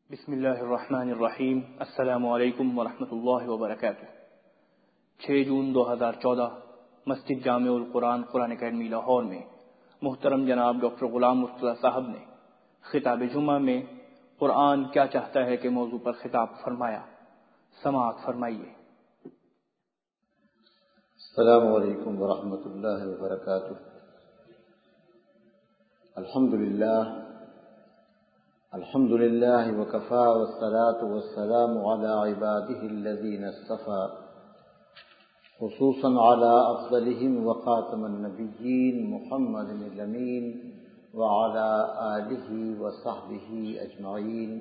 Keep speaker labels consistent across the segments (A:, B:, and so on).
A: بسم اللہ الرحمن الرحیم۔ السلام علیکم ورحمۃ اللہ وبرکاتہ۔ 6 جون 2014 مسجد جامع القرآن قرآن اکیڈمی لاہور میں محترم جناب ڈاکٹر غلام مرتضیٰ صاحب نے خطاب جمعہ میں قرآن کیا چاہتا ہے کہ موضوع پر خطاب فرمایا۔ سماعت فرمائیے۔
B: السلام علیکم ورحمۃ اللہ وبرکاتہ۔ الحمد للہ وکفا والصلاة والسلام علی عباده الذین اصطفى، خصوصا علی افضلهم وخاتم النبیین محمد الامین وعلی آلہ وصحبہ اجمعین۔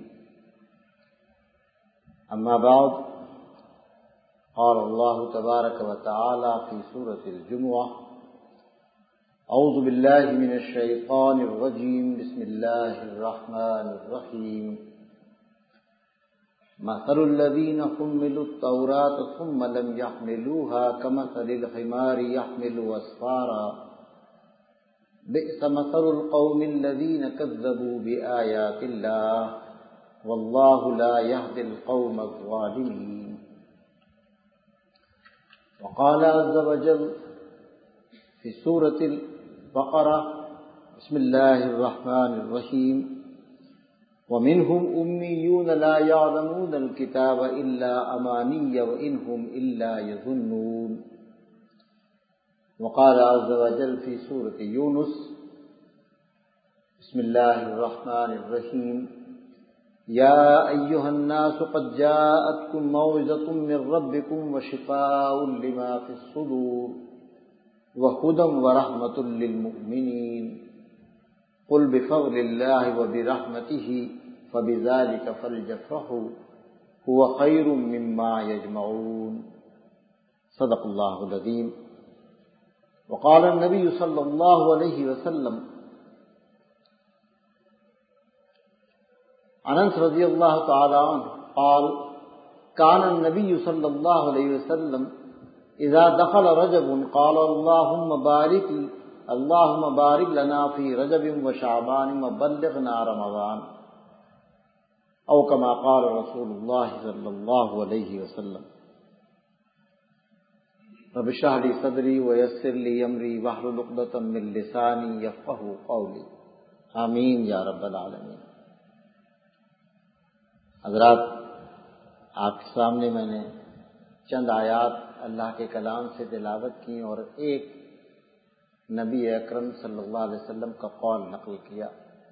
B: اما بعد، قال اللہ تبارک وتعالی فی سورۃ الجمعہ: اعوذ باللہ من الشیطان الرجیم، بسم اللہ الرحمن الرحیم۔ مثل الذین حملوا التوراة ثم لم يحملوها كمثل الحمار يحمل اسفارا، بئس مثل القوم الذین كذبوا بآیات اللہ، واللہ لا يهدی القوم الظالمین۔ وقال عز وجل في سورة البقرة: بسم الله الرحمن الرحيم: ومنهم أميون لا يعلمون الكتاب إلا أماني وإن هم إلا يظنون۔ وقال عز وجل في سورة يونس: بسم الله الرحمن الرحيم: يا أيها الناس قد جاءتكم موعظة من ربكم وشفاء لما في الصدور وهدى ورحمة للمؤمنين، قل بفضل الله وبرحمته فبذلك فليفرحوا هو خير مما يجمعون۔ صدق الله العظيم۔ وقال النبي صلى الله عليه وسلم: انس رضی اللہ تعالی عنہ قال: كان النبي صلى الله عليه وسلم اذا دخل رجب قال اللهم بارك لنا في رجب وشعبان وبلغنا رمضان، او كما قال رسول الله صلى الله عليه وسلم۔ رب اشرح لي صدري ويسر لي امري واحلل عقدة من لساني يفقهوا قولي، آمین یا رب العالمین۔ حضرات، آپ کے سامنے میں نے چند آیات اللہ کے کلام سے تلاوت کی اور ایک نبی اکرم صلی اللہ علیہ وسلم کا قول نقل کیا۔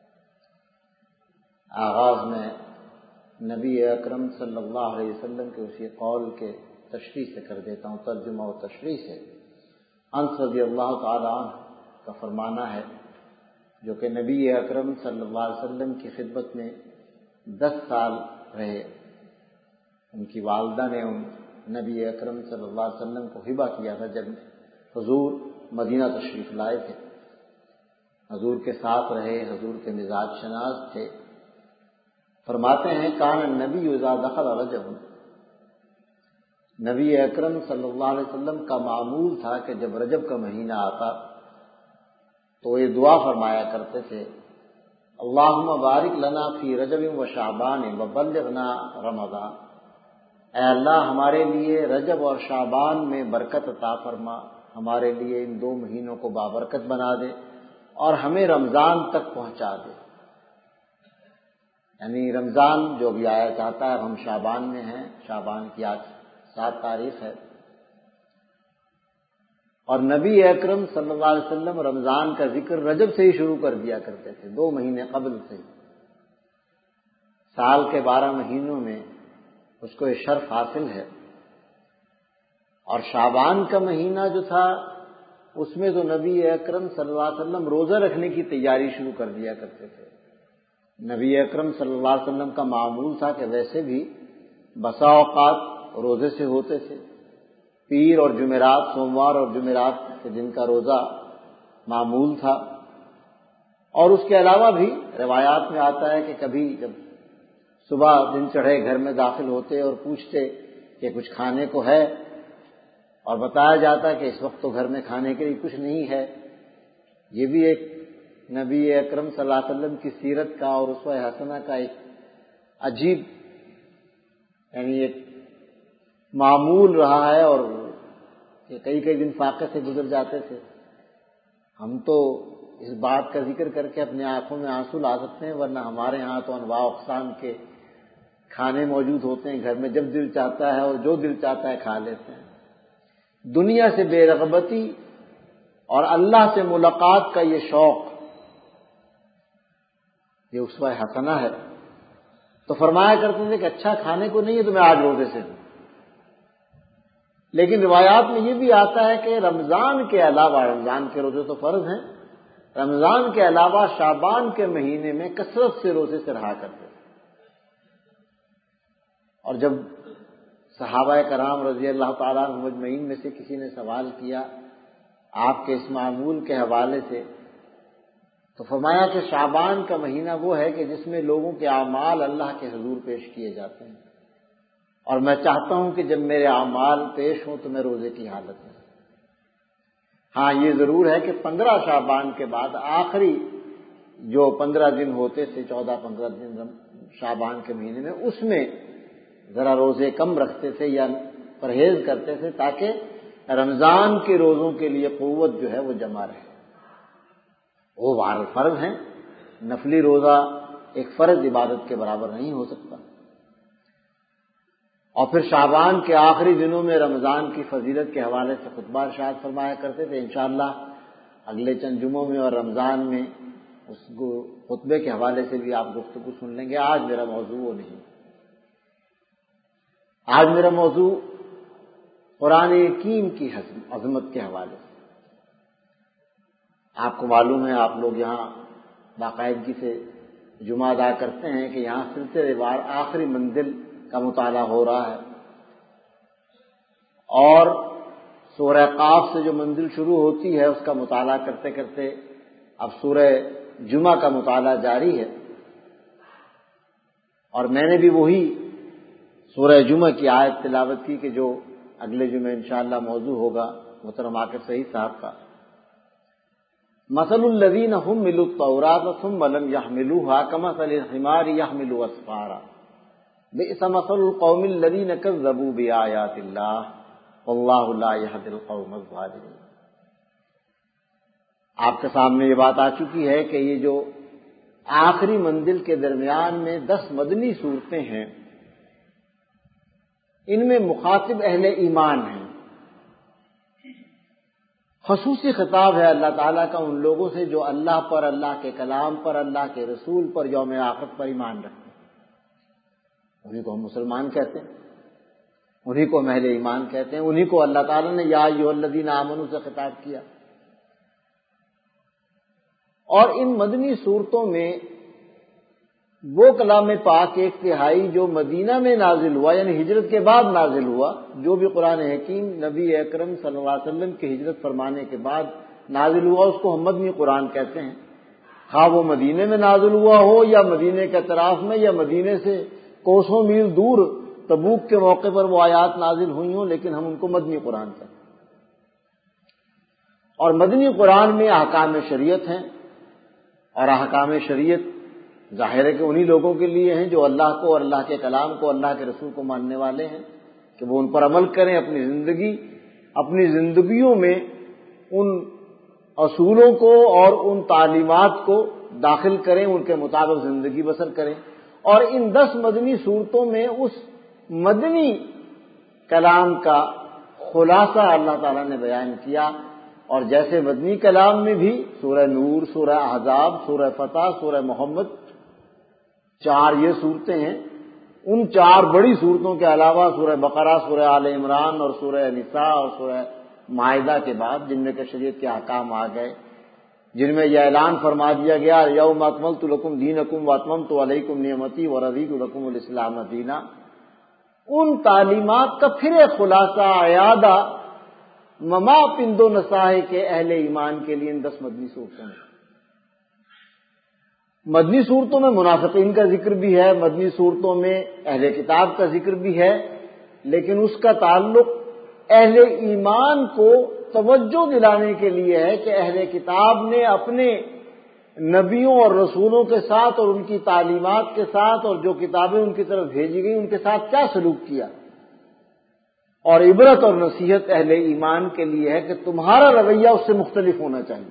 B: آغاز میں نبی اکرم صلی اللہ علیہ وسلم کے اسی قول کے تشریح سے کر دیتا ہوں، ترجمہ و تشریح سے۔ انس رضی اللہ تعالی عنہ کا فرمانا ہے، جو کہ نبی اکرم صلی اللہ علیہ وسلم کی خدمت میں 10 سال رہے۔ ان کی والدہ نے نبی اکرم صلی اللہ علیہ وسلم کو ہبہ کیا تھا جب حضور مدینہ تشریف لائے تھے۔ حضور کے ساتھ رہے، حضور کے مزاج شناس تھے۔ فرماتے ہیں: کان النبی اذا دخل رجب، نبی اکرم صلی اللہ علیہ وسلم کا معمول تھا کہ جب رجب کا مہینہ آتا تو یہ دعا فرمایا کرتے تھے: اللہم بارک لنا فی رجب و شعبان وبلغنا رمضان، اے اللہ ہمارے لیے رجب اور شعبان میں برکت عطا فرما، ہمارے لیے ان 2 مہینوں کو بابرکت بنا دے اور ہمیں رمضان تک پہنچا دے۔ یعنی رمضان جو بھی آیا چاہتا ہے، ہم شعبان میں ہیں، شعبان کی آج 7 تاریخ ہے، اور نبی اکرم صلی اللہ علیہ وسلم رمضان کا ذکر رجب سے ہی شروع کر دیا کرتے تھے، 2 مہینے قبل سے۔ سال کے 12 مہینوں میں اس کو یہ شرف حاصل ہے، اور شعبان کا مہینہ جو تھا اس میں تو نبی اکرم صلی اللہ علیہ وسلم روزہ رکھنے کی تیاری شروع کر دیا کرتے تھے۔ نبی اکرم صلی اللہ علیہ وسلم کا معمول تھا کہ ویسے بھی بسا اوقات روزے سے ہوتے تھے، پیر اور جمعرات، سوموار اور جمعرات کے دن کا روزہ معمول تھا۔ اور اس کے علاوہ بھی روایات میں آتا ہے کہ کبھی جب صبح دن چڑھے گھر میں داخل ہوتے اور پوچھتے کہ کچھ کھانے کو ہے، اور بتایا جاتا کہ اس وقت تو گھر میں کھانے کے لیے کچھ نہیں ہے۔ یہ بھی ایک نبی اکرم صلی اللہ علیہ وسلم کی سیرت کا اور اسوہ حسنہ کا ایک عجیب یعنی ایک معمول رہا ہے، اور کہ کئی کئی دن فاقے سے گزر جاتے تھے. ہم تو اس بات کا ذکر کر کے اپنے آنکھوں میں آنسو لا سکتے ہیں، ورنہ ہمارے ہاں تو انواع اقسام کے کھانے موجود ہوتے ہیں گھر میں، جب دل چاہتا ہے اور جو دل چاہتا ہے کھا لیتے ہیں. دنیا سے بے رغبتی اور اللہ سے ملاقات کا یہ شوق، یہ اسوہ حسنہ ہے. تو فرمایا کرتے تھے کہ اچھا کھانے کو نہیں ہے تو میں آج روزے سے ہوں. لیکن روایات میں یہ بھی آتا ہے کہ رمضان کے علاوہ، رمضان کے روزے تو فرض ہیں، رمضان کے علاوہ شعبان کے مہینے میں کثرت سے روزے سے رہا کرتے تھے. اور جب صحابہ کرام رضی اللہ تعالیٰ عنہم مجمعین میں سے کسی نے سوال کیا آپ کے اس معمول کے حوالے سے، تو فرمایا کہ شعبان کا مہینہ وہ ہے کہ جس میں لوگوں کے اعمال اللہ کے حضور پیش کیے جاتے ہیں، اور میں چاہتا ہوں کہ جب میرے اعمال پیش ہوں تو میں روزے کی حالت میں. ہاں یہ ضرور ہے کہ 15 شعبان کے بعد آخری جو 15 دن ہوتے تھے، 14-15 دن شعبان کے مہینے میں، اس میں ذرا روزے کم رکھتے تھے یا پرہیز کرتے تھے تاکہ رمضان کے روزوں کے لیے قوت جو ہے وہ جمع رہے. وہ فرض ہیں، نفلی روزہ ایک فرض عبادت کے برابر نہیں ہو سکتا. اور پھر شعبان کے آخری دنوں میں رمضان کی فضیلت کے حوالے سے خطبہ ارشاد فرمایا کرتے تھے. انشاءاللہ اگلے چند جمعوں میں اور رمضان میں اس خطبے کے حوالے سے بھی آپ گفتگو سن لیں گے. آج میرا موضوع وہ نہیں. آج میرا موضوع قرآن حکیم کی عظمت کے حوالے سے. آپ کو معلوم ہے، آپ لوگ یہاں باقاعدگی سے جمعہ ادا کرتے ہیں کہ یہاں سلسلے وار آخری منزل کا مطالعہ ہو رہا ہے، اور سورہ قاف سے جو منزل شروع ہوتی ہے اس کا مطالعہ کرتے کرتے اب سورہ جمعہ کا مطالعہ جاری ہے. اور میں نے بھی وہی سورہ جمعہ کی آیت تلاوت کی کہ جو اگلے جمعہ انشاءاللہ موضوع ہوگا محترم عاقب سعید صاحب کا. مثل الذین حملوا التوراۃ ثم لم يحملوها كمثل الحمار يحمل اسفارا بئس مثل القوم الذین کذبوا بآیات اللہ واللہ لا يهدی القوم الظالمین. آپ کے سامنے یہ بات آ چکی ہے کہ یہ جو آخری منزل کے درمیان میں 10 مدنی صورتیں ہیں، ان میں مخاطب اہل ایمان ہیں. خصوصی خطاب ہے اللہ تعالیٰ کا ان لوگوں سے جو اللہ پر، اللہ کے کلام پر، اللہ کے رسول پر، یوم آخرت پر ایمان رکھتے ہیں. انہیں کو ہم مسلمان کہتے ہیں، انہیں کو ہم اہل ایمان کہتے ہیں، انہیں کو اللہ تعالیٰ نے یا ایھا الذین آمنوا سے خطاب کیا. اور ان مدنی صورتوں میں وہ کلام پاک 1/3 جو مدینہ میں نازل ہوا، یعنی ہجرت کے بعد نازل ہوا، جو بھی قرآن حکیم نبی اکرم صلی اللہ علیہ وسلم کی ہجرت فرمانے کے بعد نازل ہوا، اس کو ہم مدنی قرآن کہتے ہیں. ہاں وہ مدینے میں نازل ہوا ہو یا مدینے کے اطراف میں یا مدینے سے کوسوں میل دور تبوک کے موقع پر وہ آیات نازل ہوئی ہوں، لیکن ہم ان کو مدنی قرآن کہتے ہیں. اور مدنی قرآن میں احکام شریعت ہیں، اور احکام شریعت ظاہر ہے کہ انہی لوگوں کے لیے ہیں جو اللہ کو اور اللہ کے کلام کو، اللہ کے رسول کو ماننے والے ہیں، کہ وہ ان پر عمل کریں، اپنی زندگیوں میں ان اصولوں کو اور ان تعلیمات کو داخل کریں، ان کے مطابق زندگی بسر کریں. اور ان 10 مدنی صورتوں میں اس مدنی کلام کا خلاصہ اللہ تعالیٰ نے بیان کیا. اور جیسے مدنی کلام میں بھی سورہ نور، سورہ احزاب، سورہ فتح، سورہ محمد، 4 یہ صورتیں ہیں. ان 4 بڑی صورتوں کے علاوہ سورہ بقرہ، سورہ آل عمران اور سورہ نساء اور سورہ مائدہ کے بعد جن میں کہ شریعت کے احکام آ گئے، جن میں یہ اعلان فرما دیا گیا یوم اکملت لکم دینکم واتممت علیکم نعمتی ورضیت لکم الاسلام دینا. ان تعلیمات کا پھر ایک خلاصہ، اعادہ مما پند و نصاح کے اہل ایمان کے لیے ان 10 مدنی صورتوں میں. مدنی صورتوں میں منافقین کا ذکر بھی ہے، مدنی صورتوں میں اہل کتاب کا ذکر بھی ہے، لیکن اس کا تعلق اہل ایمان کو توجہ دلانے کے لیے ہے کہ اہل کتاب نے اپنے نبیوں اور رسولوں کے ساتھ اور ان کی تعلیمات کے ساتھ اور جو کتابیں ان کی طرف بھیجی گئیں ان کے ساتھ کیا سلوک کیا، اور عبرت اور نصیحت اہل ایمان کے لیے ہے کہ تمہارا رویہ اس سے مختلف ہونا چاہیے۔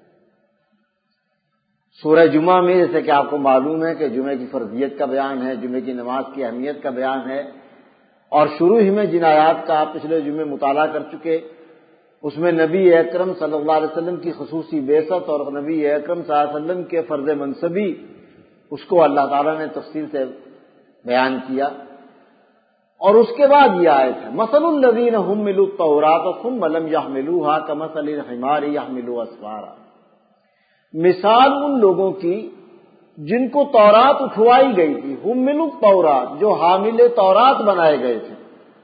B: سورہ جمعہ میں جیسے کہ آپ کو معلوم ہے کہ جمعہ کی فرضیت کا بیان ہے، جمعہ کی نماز کی اہمیت کا بیان ہے، اور شروع ہی میں جن آیات کا آپ پچھلے جمعے مطالعہ کر چکے اس میں نبی اکرم صلی اللہ علیہ وسلم کی خصوصی بعثت اور نبی اکرم صلی اللہ علیہ وسلم کے فرض منصبی اس کو اللہ تعالیٰ نے تفصیل سے بیان کیا، اور اس کے بعد یہ آیت ہے مثل الذین حملوا التوراۃ ثم لم يحملوها كمثل الحمار يحمل اسفارا، مثال ان لوگوں کی جن کو تورات اٹھوائی گئی تھی، حملوا التوراۃ جو حامل تورات بنائے گئے تھے،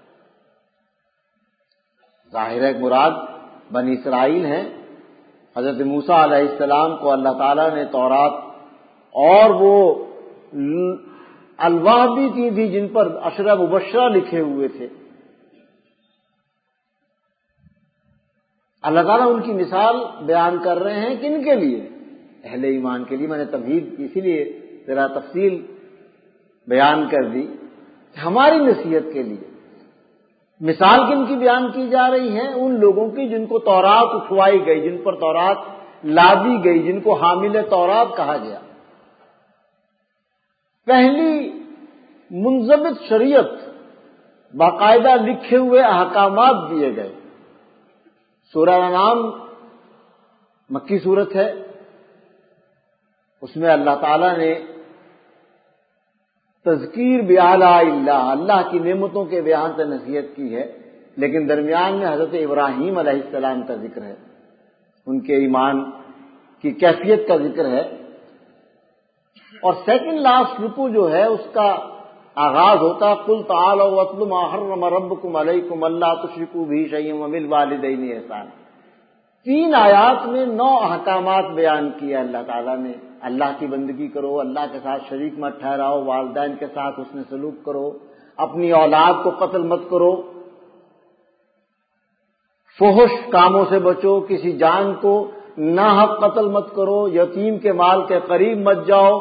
B: ظاہر ہے مراد بنی اسرائیل ہیں۔ حضرت موسیٰ علیہ السلام کو اللہ تعالیٰ نے تورات اور وہ الواح بھی کی تھی جن پر اشرا مبشرہ لکھے ہوئے تھے۔ اللہ تعالیٰ ان کی مثال بیان کر رہے ہیں کن کے لیے؟ اہل ایمان کے لیے۔ میں نے تمہید اسی لیے ذرا تفصیل بیان کر دی، ہماری نصیحت کے لیے۔ مثال کن کی بیان کی جا رہی ہے؟ ان لوگوں کی جن کو تورات اٹھوائی گئی، جن پر تورات لادی گئی، جن کو حامل تورات کہا گیا۔ پہلی منضبط شریعت، باقاعدہ لکھے ہوئے احکامات دیے گئے۔ سورہ انعام مکی سورت ہے، اس میں اللہ تعالیٰ نے تذکیر بآلاء اللہ، اللہ کی نعمتوں کے بیان سے نصیحت کی ہے، لیکن درمیان میں حضرت ابراہیم علیہ السلام کا ذکر ہے، ان کے ایمان کی کیفیت کا ذکر ہے، اور سیکنڈ لاسٹ رکوع جو ہے اس کا آغاز ہوتا قل تعالوا واتلوا ما حرم ربکم علیکم الا تشرکوا بہ شیئا وبالوالدین احسانا۔ 3 آیات میں 9 احکامات بیان کیا اللہ تعالیٰ نے۔ اللہ کی بندگی کرو، اللہ کے ساتھ شریک مت ٹھہراؤ، والدین کے ساتھ حسن سلوک کرو، اپنی اولاد کو قتل مت کرو، فحش کاموں سے بچو، کسی جان کو ناحق قتل مت کرو، یتیم کے مال کے قریب مت جاؤ،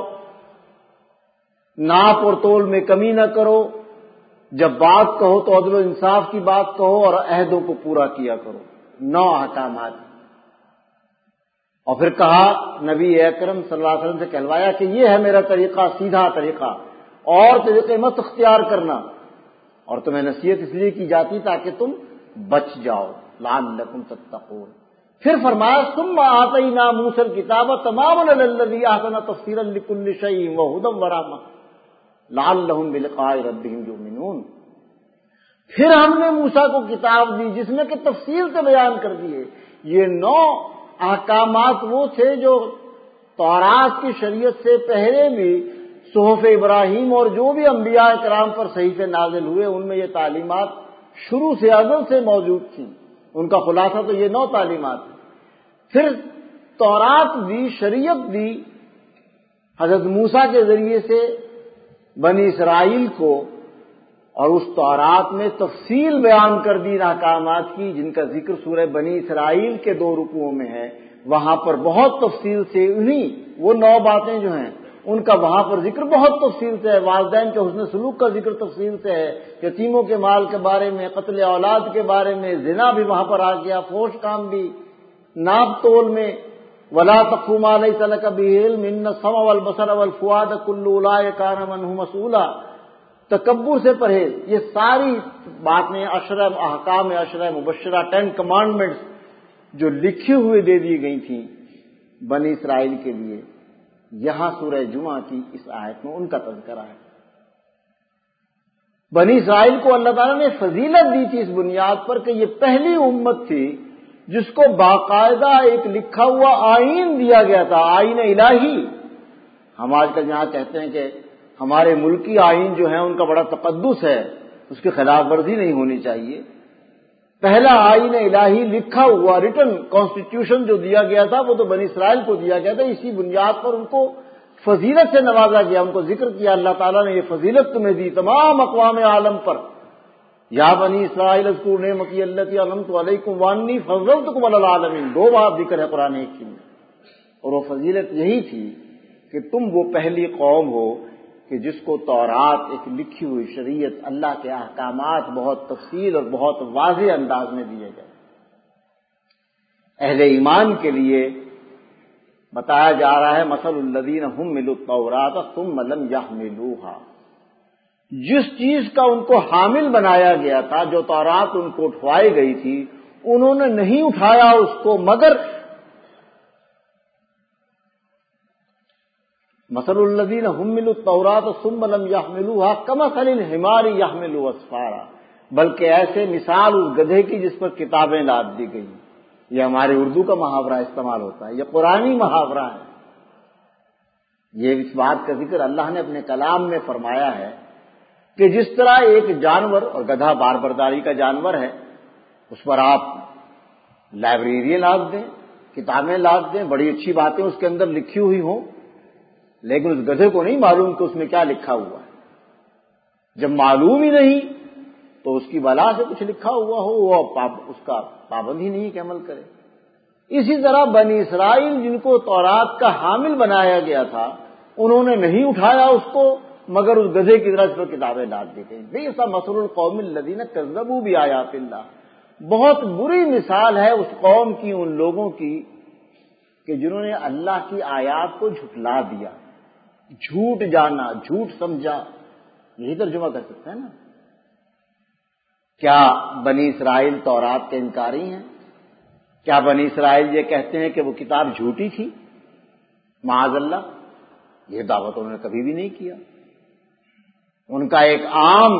B: ناپ اور تول میں کمی نہ کرو، جب بات کہو تو عدل و انصاف کی بات کہو اور عہدوں کو پورا کیا کرو۔ 9 احکامات۔ اور پھر کہا نبی اکرم صلی اللہ علیہ وسلم سے کہلوایا کہ یہ ہے میرا طریقہ، سیدھا طریقہ، اور طریقے مت اختیار کرنا، اور تمہیں نصیحت اس لیے کی جاتی تاکہ تم بچ جاؤ، لعلکم تتقون۔ پھر فرمایا ثم آتینا موسی الکتاب تماما علی الذی احسن تفسیرا لکل شیء وہدی ورحمۃ لعلہم بلقاء ربہم یؤمنون۔ پھر ہم نے موسیٰ کو کتاب دی جس میں کہ تفصیل سے بیان کر دیے۔ یہ 9 احکامات وہ تھے جو تورات کی شریعت سے پہلے بھی صحف ابراہیم اور جو بھی انبیاء کرام پر صحیفے نازل ہوئے ان میں یہ تعلیمات شروع سے ازل سے موجود تھیں۔ ان کا خلاصہ تو یہ 9 تعلیمات ہیں۔ پھر تورات دی، شریعت دی حضرت موسیٰ کے ذریعے سے بنی اسرائیل کو، اور اس تورات میں تفصیل بیان کر دی احکامات کی جن کا ذکر سورہ بنی اسرائیل کے 2 رکوعوں میں ہے۔ وہاں پر بہت تفصیل سے انہی وہ 9 باتیں جو ہیں ان کا وہاں پر ذکر بہت تفصیل سے ہے۔ والدین کے حسن سلوک کا ذکر تفصیل سے ہے، یتیموں کے مال کے بارے میں، قتل اولاد کے بارے میں، زنا بھی وہاں پر آ گیا، فحش کام بھی، ناپ تول میں ولا تقف ما ليس لك به علم ان السمع والبصر والفؤاد كل اولئك كان عنه مسؤولا، تکبر سے پرہیز، یہ ساری باتیں عشرہ احکام عشرہ مبشرہ 10 کمانڈمنٹس جو لکھی ہوئے دے دی گئی تھیں بنی اسرائیل کے لیے، یہاں سورہ جمعہ کی اس آیت میں ان کا تذکرہ ہے۔ بنی اسرائیل کو اللہ تعالیٰ نے فضیلت دی تھی اس بنیاد پر کہ یہ پہلی امت تھی جس کو باقاعدہ ایک لکھا ہوا آئین دیا گیا تھا، آئین الہی۔ ہم آج کل یہاں کہتے ہیں کہ ہمارے ملکی آئین جو ہیں ان کا بڑا تقدس ہے، اس کی خلاف ورزی نہیں ہونی چاہیے۔ پہلا آئین الہی لکھا ہوا ریٹن کانسٹیٹیوشن جو دیا گیا تھا وہ تو بنی اسرائیل کو دیا گیا تھا، اسی بنیاد پر ان کو فضیلت سے نوازا گیا، ان کو ذکر کیا اللہ تعالیٰ نے یہ فضیلت تمہیں دی تمام اقوام عالم پر۔ یا بنی اسرائیل اذکروا نعمتی التی انعمت علیکم وانی فضلتکم علی العالمین، 2 بار ذکر ہے قرآن حکیم میں۔ اور وہ فضیلت یہی تھی کہ تم وہ پہلی قوم ہو کہ جس کو تورات ایک لکھی ہوئی شریعت، اللہ کے احکامات بہت تفصیل اور بہت واضح انداز میں دیے گئے۔ اہل ایمان کے لیے بتایا جا رہا ہے مثل الذین حملوا التوراۃ ثم لم یحملوها، جس چیز کا ان کو حامل بنایا گیا تھا، جو تورات ان کو اٹھوائی گئی تھی، انہوں نے نہیں اٹھایا اس کو، مگر مثل الذین حملوا التوراۃ ثم لم یحملوها کمثل الحمار یحمل اسفارا، بلکہ ایسے مثال اس گدھے کی جس پر کتابیں لاد دی گئی۔ یہ ہمارے اردو کا محاورہ استعمال ہوتا ہے، یہ قرآنی محاورہ ہے۔ یہ اس بات کا ذکر اللہ نے اپنے کلام میں فرمایا ہے کہ جس طرح ایک جانور، اور گدھا بار برداری کا جانور ہے، اس پر آپ لائبریری لاد دیں، کتابیں لاد دیں، بڑی اچھی باتیں اس کے اندر لکھی ہوئی ہوں، لیکن اس گدھے کو نہیں معلوم کہ اس میں کیا لکھا ہوا ہے۔ جب معلوم ہی نہیں تو اس کی بلا سے کچھ لکھا ہوا ہو، وہ اس کا پابند ہی نہیں کہ عمل کرے۔ اسی طرح بنی اسرائیل جن کو تورات کا حامل بنایا گیا تھا، انہوں نے نہیں اٹھایا اس کو، مگر اس گدھے کی طرح اس پر کتابیں لاد دی گئی۔ بئس مثل القوم الذین کذبوا بآیات اللہ، بہت بری مثال ہے اس قوم کی، ان لوگوں کی کہ جنہوں نے اللہ کی آیات کو جھٹلا دیا، جھوٹ جانا، جھوٹ سمجھا، یہی ترجمہ کر سکتے ہیں نا۔ کیا بنی اسرائیل تورات کے انکاری ہیں؟ کیا بنی اسرائیل یہ کہتے ہیں کہ وہ کتاب جھوٹی تھی؟ معاذ اللہ، یہ دعوت انہوں نے کبھی بھی نہیں کیا۔ ان کا ایک عام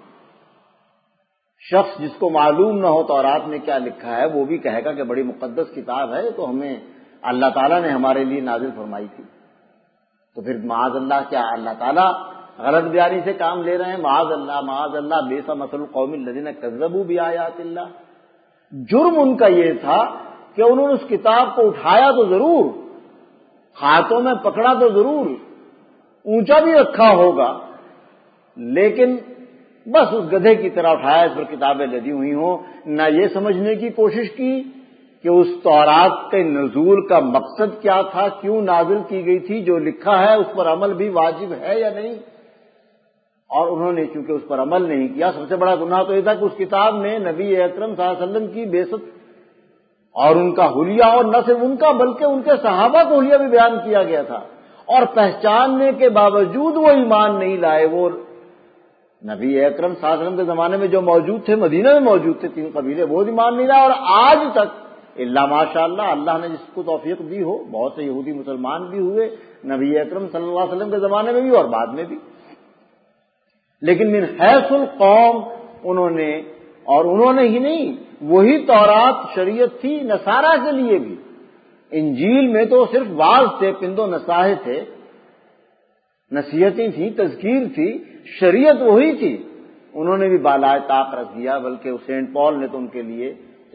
B: شخص جس کو معلوم نہ ہو تورات میں کیا لکھا ہے، وہ بھی کہے گا کہ بڑی مقدس کتاب ہے، تو ہمیں اللہ تعالیٰ نے ہمارے لیے نازل فرمائی تھی۔ تو پھر معاذ اللہ، کیا اللہ تعالیٰ غلط بیانی سے کام لے رہے ہیں؟ معاذ اللہ، معاذ اللہ، بئس مثل القوم الذین کذبوا بآیات اللہ۔ جرم ان کا یہ تھا کہ انہوں نے اس کتاب کو اٹھایا تو ضرور، ہاتھوں میں پکڑا تو ضرور، اونچا بھی رکھا ہوگا، لیکن بس اس گدھے کی طرح اٹھایا، اس پر کتابیں لدی ہوئی ہوں، نہ یہ سمجھنے کی کوشش کی کہ اس تورات کے نزول کا مقصد کیا تھا، کیوں نازل کی گئی تھی، جو لکھا ہے اس پر عمل بھی واجب ہے یا نہیں۔ اور انہوں نے چونکہ اس پر عمل نہیں کیا، سب سے بڑا گناہ تو یہ تھا کہ اس کتاب میں نبی اکرم صلی اللہ علیہ وسلم کی بعثت اور ان کا حلیہ، اور نہ صرف ان کا بلکہ ان کے صحابہ کا حلیہ بھی بیان کیا گیا تھا، اور پہچاننے کے باوجود وہ ایمان نہیں لائے۔ وہ نبی اکرم صلی اللہ علیہ وسلم کے زمانے میں جو موجود تھے، مدینہ میں موجود تھے 3 قبیلے، وہ ایمان نہیں لائے، اور آج تک اللہ ماشاء اللہ نے جس کو توفیق دی ہو، بہت سے یہودی مسلمان بھی ہوئے نبی اکرم صلی اللہ علیہ وسلم کے زمانے میں بھی اور بعد میں بھی، لیکن من حیث القوم انہوں نے ہی نہیں، وہی تورات شریعت تھی نصارہ کے لیے بھی۔ انجیل میں تو صرف واعظ تھے، پند و نصاحت تھے، نصیحتیں تھیں، تذکیر تھی، شریعت وہی تھی، انہوں نے بھی بالائے طاق رکھ دیا، بلکہ سینٹ پال نے تو ان کے لیے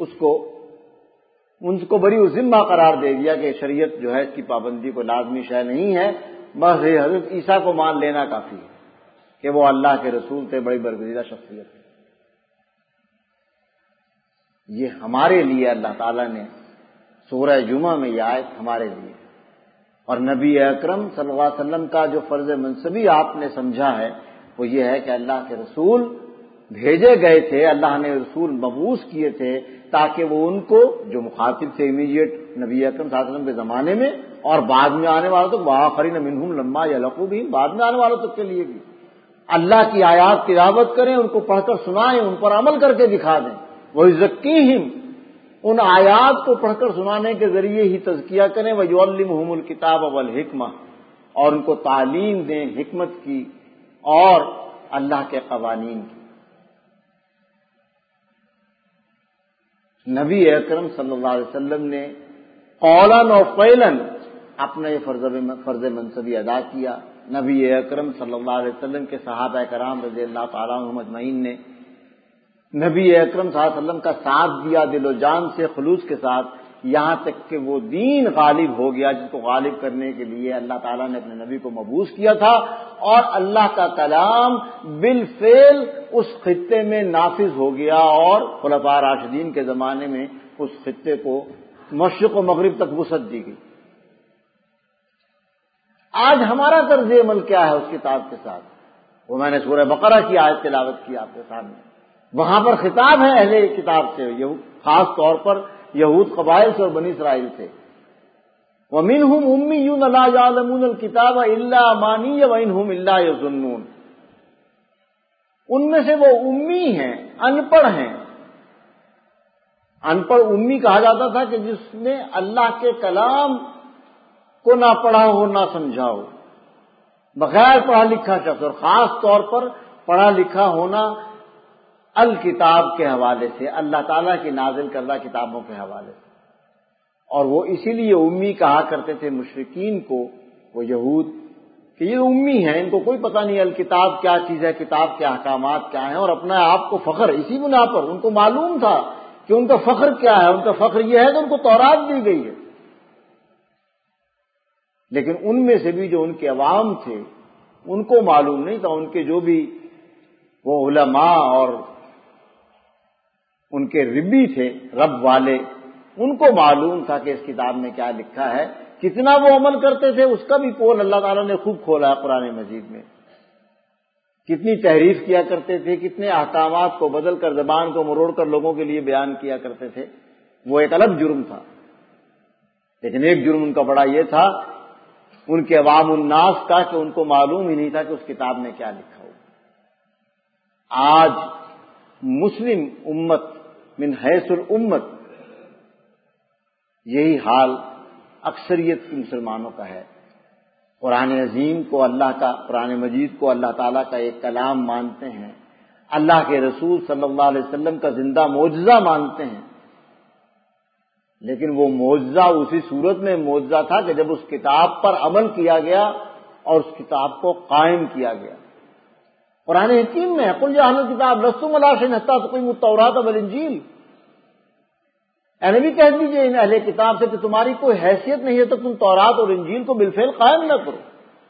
B: ان کو بڑی ذمہ قرار دے دیا کہ شریعت جو ہے اس کی پابندی کو لازمی شے نہیں ہے، بس حضرت عیسیٰ کو مان لینا کافی ہے کہ وہ اللہ کے رسول تھے، بڑی برگزیدہ شخصیت تھی۔ یہ ہمارے لیے اللہ تعالیٰ نے سورہ جمعہ میں یہ آیت ہمارے لیے، اور نبی اکرم صلی اللہ علیہ وسلم کا جو فرض منصبی آپ نے سمجھا ہے وہ یہ ہے کہ اللہ کے رسول بھیجے گئے تھے، اللہ نے رسول مبعوث کیے تھے تاکہ وہ ان کو جو مخاطب تھے امیڈیٹ نبی اکرم صلی اللہ علیہ وسلم کے زمانے میں اور بعد میں آنے والوں تک، وآخرین منہم لما یلحقوا بہم، بعد میں آنے والوں تک کے لیے بھی اللہ کی آیات تلاوت کریں، ان کو پڑھ کر سنائیں، ان پر عمل کر کے دکھا دیں۔ وَيُزَكِّيهِمْ، ان آیات کو پڑھ کر سنانے کے ذریعے ہی تزکیہ کریں، وَيُعَلِّمُهُمُ الْكِتَابَ وَالْحِكْمَةَ، اور ان کو تعلیم دیں حکمت کی اور اللہ کے قوانین کی۔ نبی اکرم صلی اللہ علیہ وسلم نے قولاً و فعلاً اپنا یہ فرض منصبی ادا کیا۔ نبی اکرم صلی اللہ علیہ وسلم کے صحابہ کرام رضی اللہ تعالیٰ عنہم اجمعین نے نبی اکرم صلی اللہ علیہ وسلم کا ساتھ دیا دل و جان سے، خلوص کے ساتھ، یہاں تک کہ وہ دین غالب ہو گیا جس کو غالب کرنے کے لیے اللہ تعالیٰ نے اپنے نبی کو مبعوث کیا تھا، اور اللہ کا کلام بالفعل اس خطے میں نافذ ہو گیا، اور خلفاء راشدین کے زمانے میں اس خطے کو مشرق و مغرب تک وسعت دی گئی۔ آج ہمارا طرز عمل کیا ہے اس کتاب کے ساتھ؟ وہ میں نے سورہ بقرہ کی آیت تلاوت کی آپ کے سامنے، وہاں پر خطاب ہے اہل کتاب سے، خاص طور پر یہود قبائل سے اور بنی اسرائیل سے۔ وَمِنْهُمْ أُمِّيُّونَ لَا يَعْلَمُونَ الْكِتَابَ إِلَّا أَمَانِيَّ وَإِنْ هُمْ إِلَّا يَظُنُّونَ، ان میں سے وہ امی ہیں، ان پڑھ ہیں۔ ان پڑھ امی کہا جاتا تھا کہ جس نے اللہ کے کلام کو نہ پڑھا ہو نہ سمجھا ہو، بغیر پڑھا لکھا شخص، اور خاص طور پر پڑھا لکھا ہونا الکتاب کے حوالے سے، اللہ تعالیٰ کی نازل کردہ کتابوں کے حوالے سے۔ اور وہ اسی لیے امی کہا کرتے تھے مشرکین کو، وہ یہود، کہ یہ امی ہیں، ان کو کوئی پتہ نہیں الکتاب کیا چیز ہے، کتاب کے احکامات کیا ہیں، اور اپنے آپ کو فخر اسی بنا پر، ان کو معلوم تھا کہ ان کا فخر کیا ہے، ان کا فخر یہ ہے کہ ان کو تورات دی گئی ہے۔ لیکن ان میں سے بھی جو ان کے عوام تھے ان کو معلوم نہیں تھا، ان کے جو بھی وہ علماء اور ان کے ربی تھے، رب والے، ان کو معلوم تھا کہ اس کتاب میں کیا لکھا ہے۔ کتنا وہ عمل کرتے تھے اس کا بھی پول اللہ تعالیٰ نے خوب کھولا ہے قرآن مجید میں۔ کتنی تحریف کیا کرتے تھے، کتنے احکامات کو بدل کر، زبان کو مروڑ کر لوگوں کے لیے بیان کیا کرتے تھے، وہ ایک الگ جرم تھا۔ لیکن ایک جرم ان کا بڑا یہ تھا، ان کے عوام الناس کا، کہ ان کو معلوم ہی نہیں تھا کہ اس کتاب میں کیا لکھا ہو۔ آج مسلم امت من حیث الامت یہی حال اکثریت کی مسلمانوں کا ہے۔ قرآن عظیم کو اللہ کا، قرآن مجید کو اللہ تعالیٰ کا ایک کلام مانتے ہیں، اللہ کے رسول صلی اللہ علیہ وسلم کا زندہ معجزہ مانتے ہیں، لیکن وہ معجزہ اسی صورت میں معجزہ تھا کہ جب اس کتاب پر عمل کیا گیا اور اس کتاب کو قائم کیا گیا۔ قرآن حکیم میں قل یا اہل الکتاب لستم علی شیء حتی تقیموا التوراۃ والانجیل، اے نبی کہہ دیجیے ان اہل کتاب سے کہ تمہاری کوئی حیثیت نہیں ہے تو تم تورات اور انجیل کو بالفعل قائم نہ کرو۔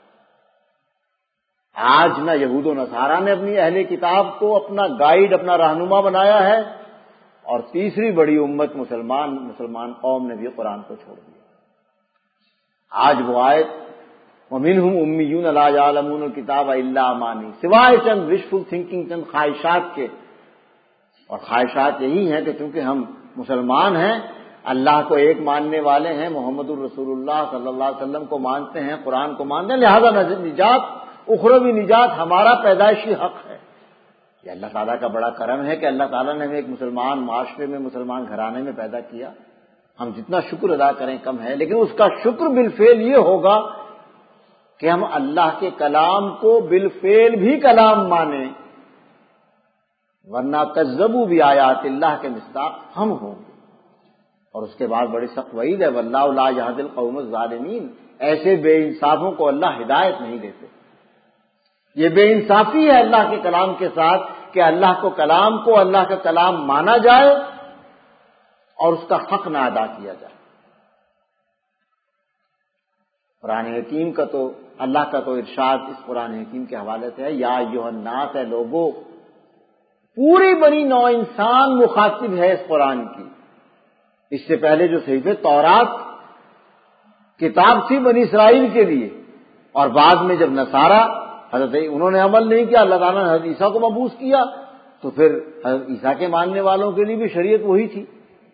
B: آج نہ یہود و نصارہ نے اپنی اہل کتاب کو اپنا گائیڈ، اپنا رہنما بنایا ہے، اور تیسری بڑی امت مسلمان قوم نے بھی قرآن کو چھوڑ دیا۔ آج وہ آیت وَمِنْهُمْ أُمِّيُّونَ لَا يَعْلَمُونَ الْكِتَابَ إِلَّا أَمَانِي، سوائے چند وشفل تھنکنگ، چند خواہشات کے، اور خواہشات یہی ہیں کہ چونکہ ہم مسلمان ہیں، اللہ کو ایک ماننے والے ہیں، محمد الرسول اللہ صلی اللہ علیہ وسلم کو مانتے ہیں، قرآن کو مانتے ہیں، لہذا نجات، اخروی نجات ہمارا پیدائشی حق ہے۔ یہ اللہ تعالیٰ کا بڑا کرم ہے کہ اللہ تعالیٰ نے ہمیں ایک مسلمان معاشرے میں، مسلمان گھرانے میں پیدا کیا۔ ہم جتنا شکر ادا کریں کم ہے، لیکن اس کا شکر بالفعل یہ ہوگا کہ ہم اللہ کے کلام کو بالفعل بھی کلام مانیں، ورنہ کذبوا بآیات اللہ کے مصداق ہم ہوں گے۔ اور اس کے بعد بڑی سخت وعید ہے، واللہ لا یہدی القوم الظالمین، ایسے بے انصافوں کو اللہ ہدایت نہیں دیتے۔ یہ بے انصافی ہے اللہ کے کلام کے ساتھ کہ اللہ کو اللہ کا کلام مانا جائے اور اس کا حق نہ ادا کیا جائے۔ قرآن حکیم کا تو اللہ کا تو ارشاد اس قرآن حکیم کے حوالے سے ہے، یا ایھا الناس، ہے لوگوں، پوری بنی نوع انسان مخاطب ہے اس قرآن کی۔ اس سے پہلے جو صحیفے تورات کتاب تھی بنی اسرائیل کے لیے، اور بعد میں جب نصارہ حضرت انہوں نے عمل نہیں کیا، اللہ تعالیٰ نے حضرت عیسیٰ کو مبعوث کیا، تو پھر حضرت عیسیٰ کے ماننے والوں کے لیے بھی شریعت وہی تھی۔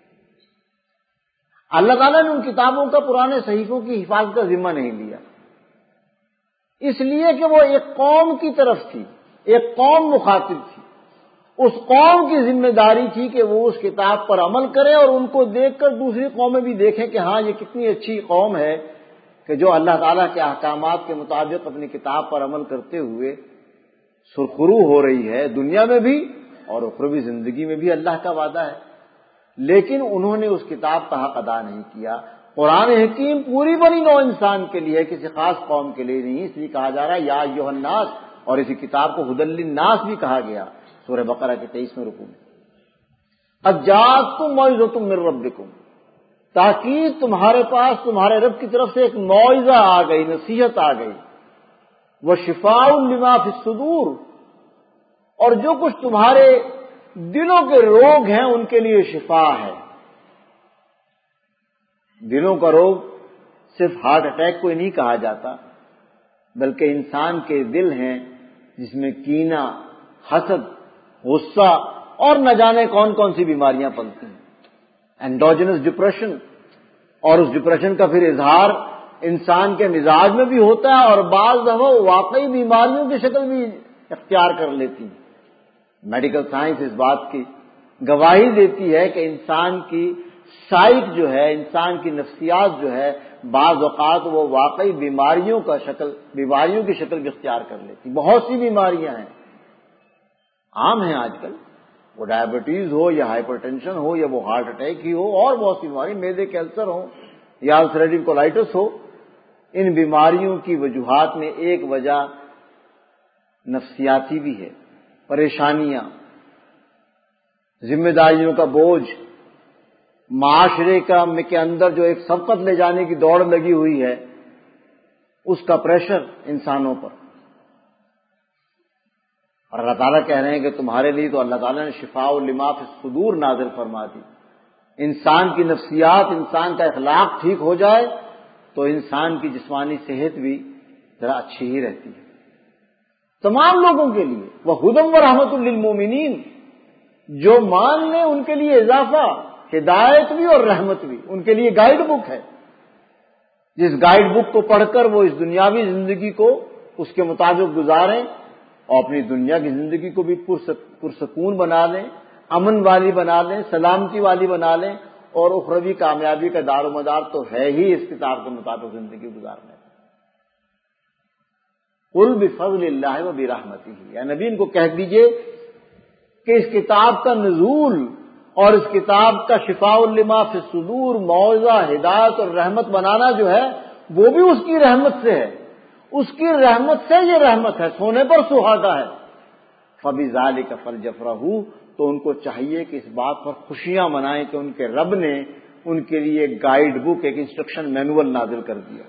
B: اللہ تعالیٰ نے ان کتابوں کا، پرانے صحیفوں کی حفاظت کا ذمہ نہیں لیا، اس لیے کہ وہ ایک قوم کی طرف تھی، ایک قوم مخاطب تھی۔ اس قوم کی ذمہ داری تھی کہ وہ اس کتاب پر عمل کرے، اور ان کو دیکھ کر دوسری قومیں بھی دیکھیں کہ ہاں یہ کتنی اچھی قوم ہے کہ جو اللہ تعالیٰ کے احکامات کے مطابق اپنی کتاب پر عمل کرتے ہوئے سرخرو ہو رہی ہے، دنیا میں بھی اور اخروی زندگی میں بھی اللہ کا وعدہ ہے۔ لیکن انہوں نے اس کتاب کا حق ادا نہیں کیا۔ قرآن حکیم پوری بنی نوع انسان کے لیے، کسی خاص قوم کے لیے نہیں، اس لیے کہا جا رہا ہے یا ایھا الناس، اور اسی کتاب کو ھدی للناس بھی کہا گیا سورہ بقرہ کے 23ویں رکوع میں۔ قد جاءتکم موعظۃ من ربکم، تاکید تمہارے پاس تمہارے رب کی طرف سے ایک موعظہ آ گئی، نصیحت آ گئی، وشفاء لما فی الصدور، اور جو کچھ تمہارے دلوں کے روگ ہیں ان کے لیے شفا ہے۔ دلوں کا روگ صرف ہارٹ اٹیک کو ہی نہیں کہا جاتا، بلکہ انسان کے دل ہیں جس میں کینہ، حسد، غصہ اور نہ جانے کون کون سی بیماریاں پلتی ہیں، اینڈوجنس ڈپریشن، اور اس ڈپریشن کا پھر اظہار انسان کے مزاج میں بھی ہوتا ہے اور بعض دفعہ واقعی بیماریوں کی شکل بھی اختیار کر لیتی ہیں۔ میڈیکل سائنس اس بات کی گواہی دیتی ہے کہ انسان کی سائیک جو ہے، انسان کی نفسیات جو ہے، بعض اوقات وہ واقعی بیماریوں کی شکل بھی اختیار کر لیتی۔ بہت سی بیماریاں ہیں، عام ہیں آج کل، وہ ڈائبٹیز ہو یا ہائپر ٹینشن ہو یا وہ ہارٹ اٹیک ہی ہو، اور بہت سی بیماری، معدے کے السر ہو یا السریٹیو کولائٹس ہو۔ ان بیماریوں کی وجوہات میں ایک وجہ نفسیاتی بھی ہے، پریشانیاں، ذمہ داریوں کا بوجھ، معاشرے کے اندر جو ایک سبقت لے جانے کی دوڑ لگی ہوئی ہے، اس کا پریشر انسانوں پر۔ اور اللہ تعالیٰ کہہ رہے ہیں کہ تمہارے لیے تو اللہ تعالیٰ نے شفاء لما فی الصدور نازل فرما دی۔ انسان کی نفسیات، انسان کا اخلاق ٹھیک ہو جائے تو انسان کی جسمانی صحت بھی ذرا اچھی ہی رہتی ہے، تمام لوگوں کے لیے۔ وَہُدًى وَرَحْمَةٌ لِّلْمُؤْمِنِينَ، جو مان لیں ان کے لیے اضافہ، ہدایت بھی اور رحمت بھی، ان کے لیے گائیڈ بک ہے، جس گائیڈ بک کو پڑھ کر وہ اس دنیاوی زندگی کو اس کے مطابق گزاریں اور اپنی دنیا کی زندگی کو بھی پرسکون بنا لیں، امن والی بنا لیں، سلامتی والی بنا لیں، اور اخروی کامیابی کا دار و مدار تو ہے ہی اس کتاب کے مطابق زندگی گزارنے۔ قُلْ بِفَضْلِ اللَّهِ وَبِرَحْمَتِهِ، یا نبی ان کو کہہ دیجئے کہ اس کتاب کا نزول اور اس کتاب کا شفاء لما فی الصدور، موعظہ، ہدایت اور رحمت بنانا جو ہے وہ بھی اس کی رحمت سے ہے، اس کی رحمت سے یہ رحمت ہے، سونے پر سہاگا ہے۔ فَبِذَلِكَ فَلْيَفْرَحُوا، تو ان کو چاہیے کہ اس بات پر خوشیاں منائیں کہ ان کے رب نے ان کے لیے ایک گائیڈ بک، ایک انسٹرکشن مینول نازل کر دیا۔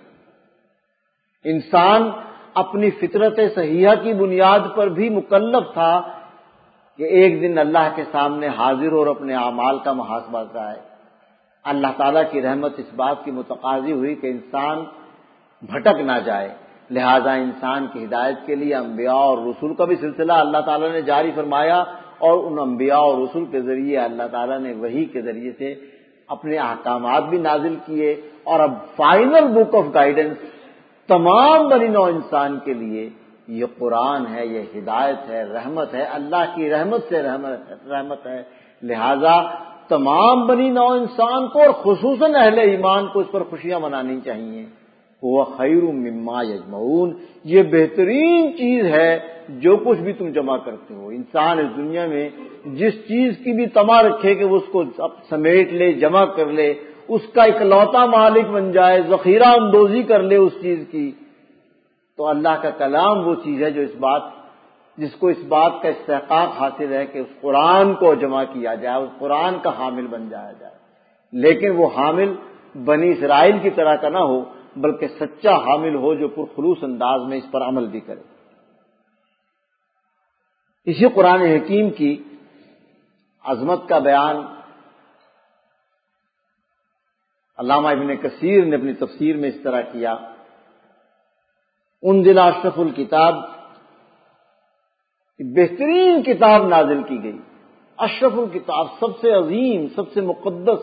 B: انسان اپنی فطرت صحیحہ کی بنیاد پر بھی مکلف تھا کہ ایک دن اللہ کے سامنے حاضر اور اپنے اعمال کا محاسبہ کرائے۔ اللہ تعالیٰ کی رحمت اس بات کی متقاضی ہوئی کہ انسان بھٹک نہ جائے، لہذا انسان کی ہدایت کے لیے انبیاء اور رسول کا بھی سلسلہ اللہ تعالیٰ نے جاری فرمایا، اور ان انبیاء اور رسول کے ذریعے اللہ تعالیٰ نے وحی کے ذریعے سے اپنے احکامات بھی نازل کیے، اور اب فائنل بک آف گائیڈنس تمام بنی نوع انسان کے لیے یہ قرآن ہے، یہ ہدایت ہے، رحمت ہے، اللہ کی رحمت سے رحمت ہے۔ لہذا تمام بنی نوع انسان کو اور خصوصاً اہل ایمان کو اس پر خوشیاں منانی چاہیے۔ وہ خیر مما یجمعون، یہ بہترین چیز ہے جو کچھ بھی تم جمع کرتے ہو۔ انسان اس دنیا میں جس چیز کی بھی طمع رکھے کہ وہ اس کو سمیٹ لے، جمع کر لے، اس کا اکلوتا مالک بن جائے، ذخیرہ اندوزی کر لے اس چیز کی، تو اللہ کا کلام وہ چیز ہے جو جس کو اس بات کا استحقاق حاصل ہے کہ اس قرآن کو جمع کیا جائے، اس قرآن کا حامل بن جایا جائے، لیکن وہ حامل بنی اسرائیل کی طرح کا نہ ہو، بلکہ سچا حامل ہو جو پرخلوص انداز میں اس پر عمل بھی کرے۔ اسی قرآن حکیم کی عظمت کا بیان علامہ ابن کثیر نے اپنی تفسیر میں اس طرح کیا، انزل اشرف الکتاب، بہترین کتاب نازل کی گئی، اشرف الکتاب، سب سے عظیم، سب سے مقدس،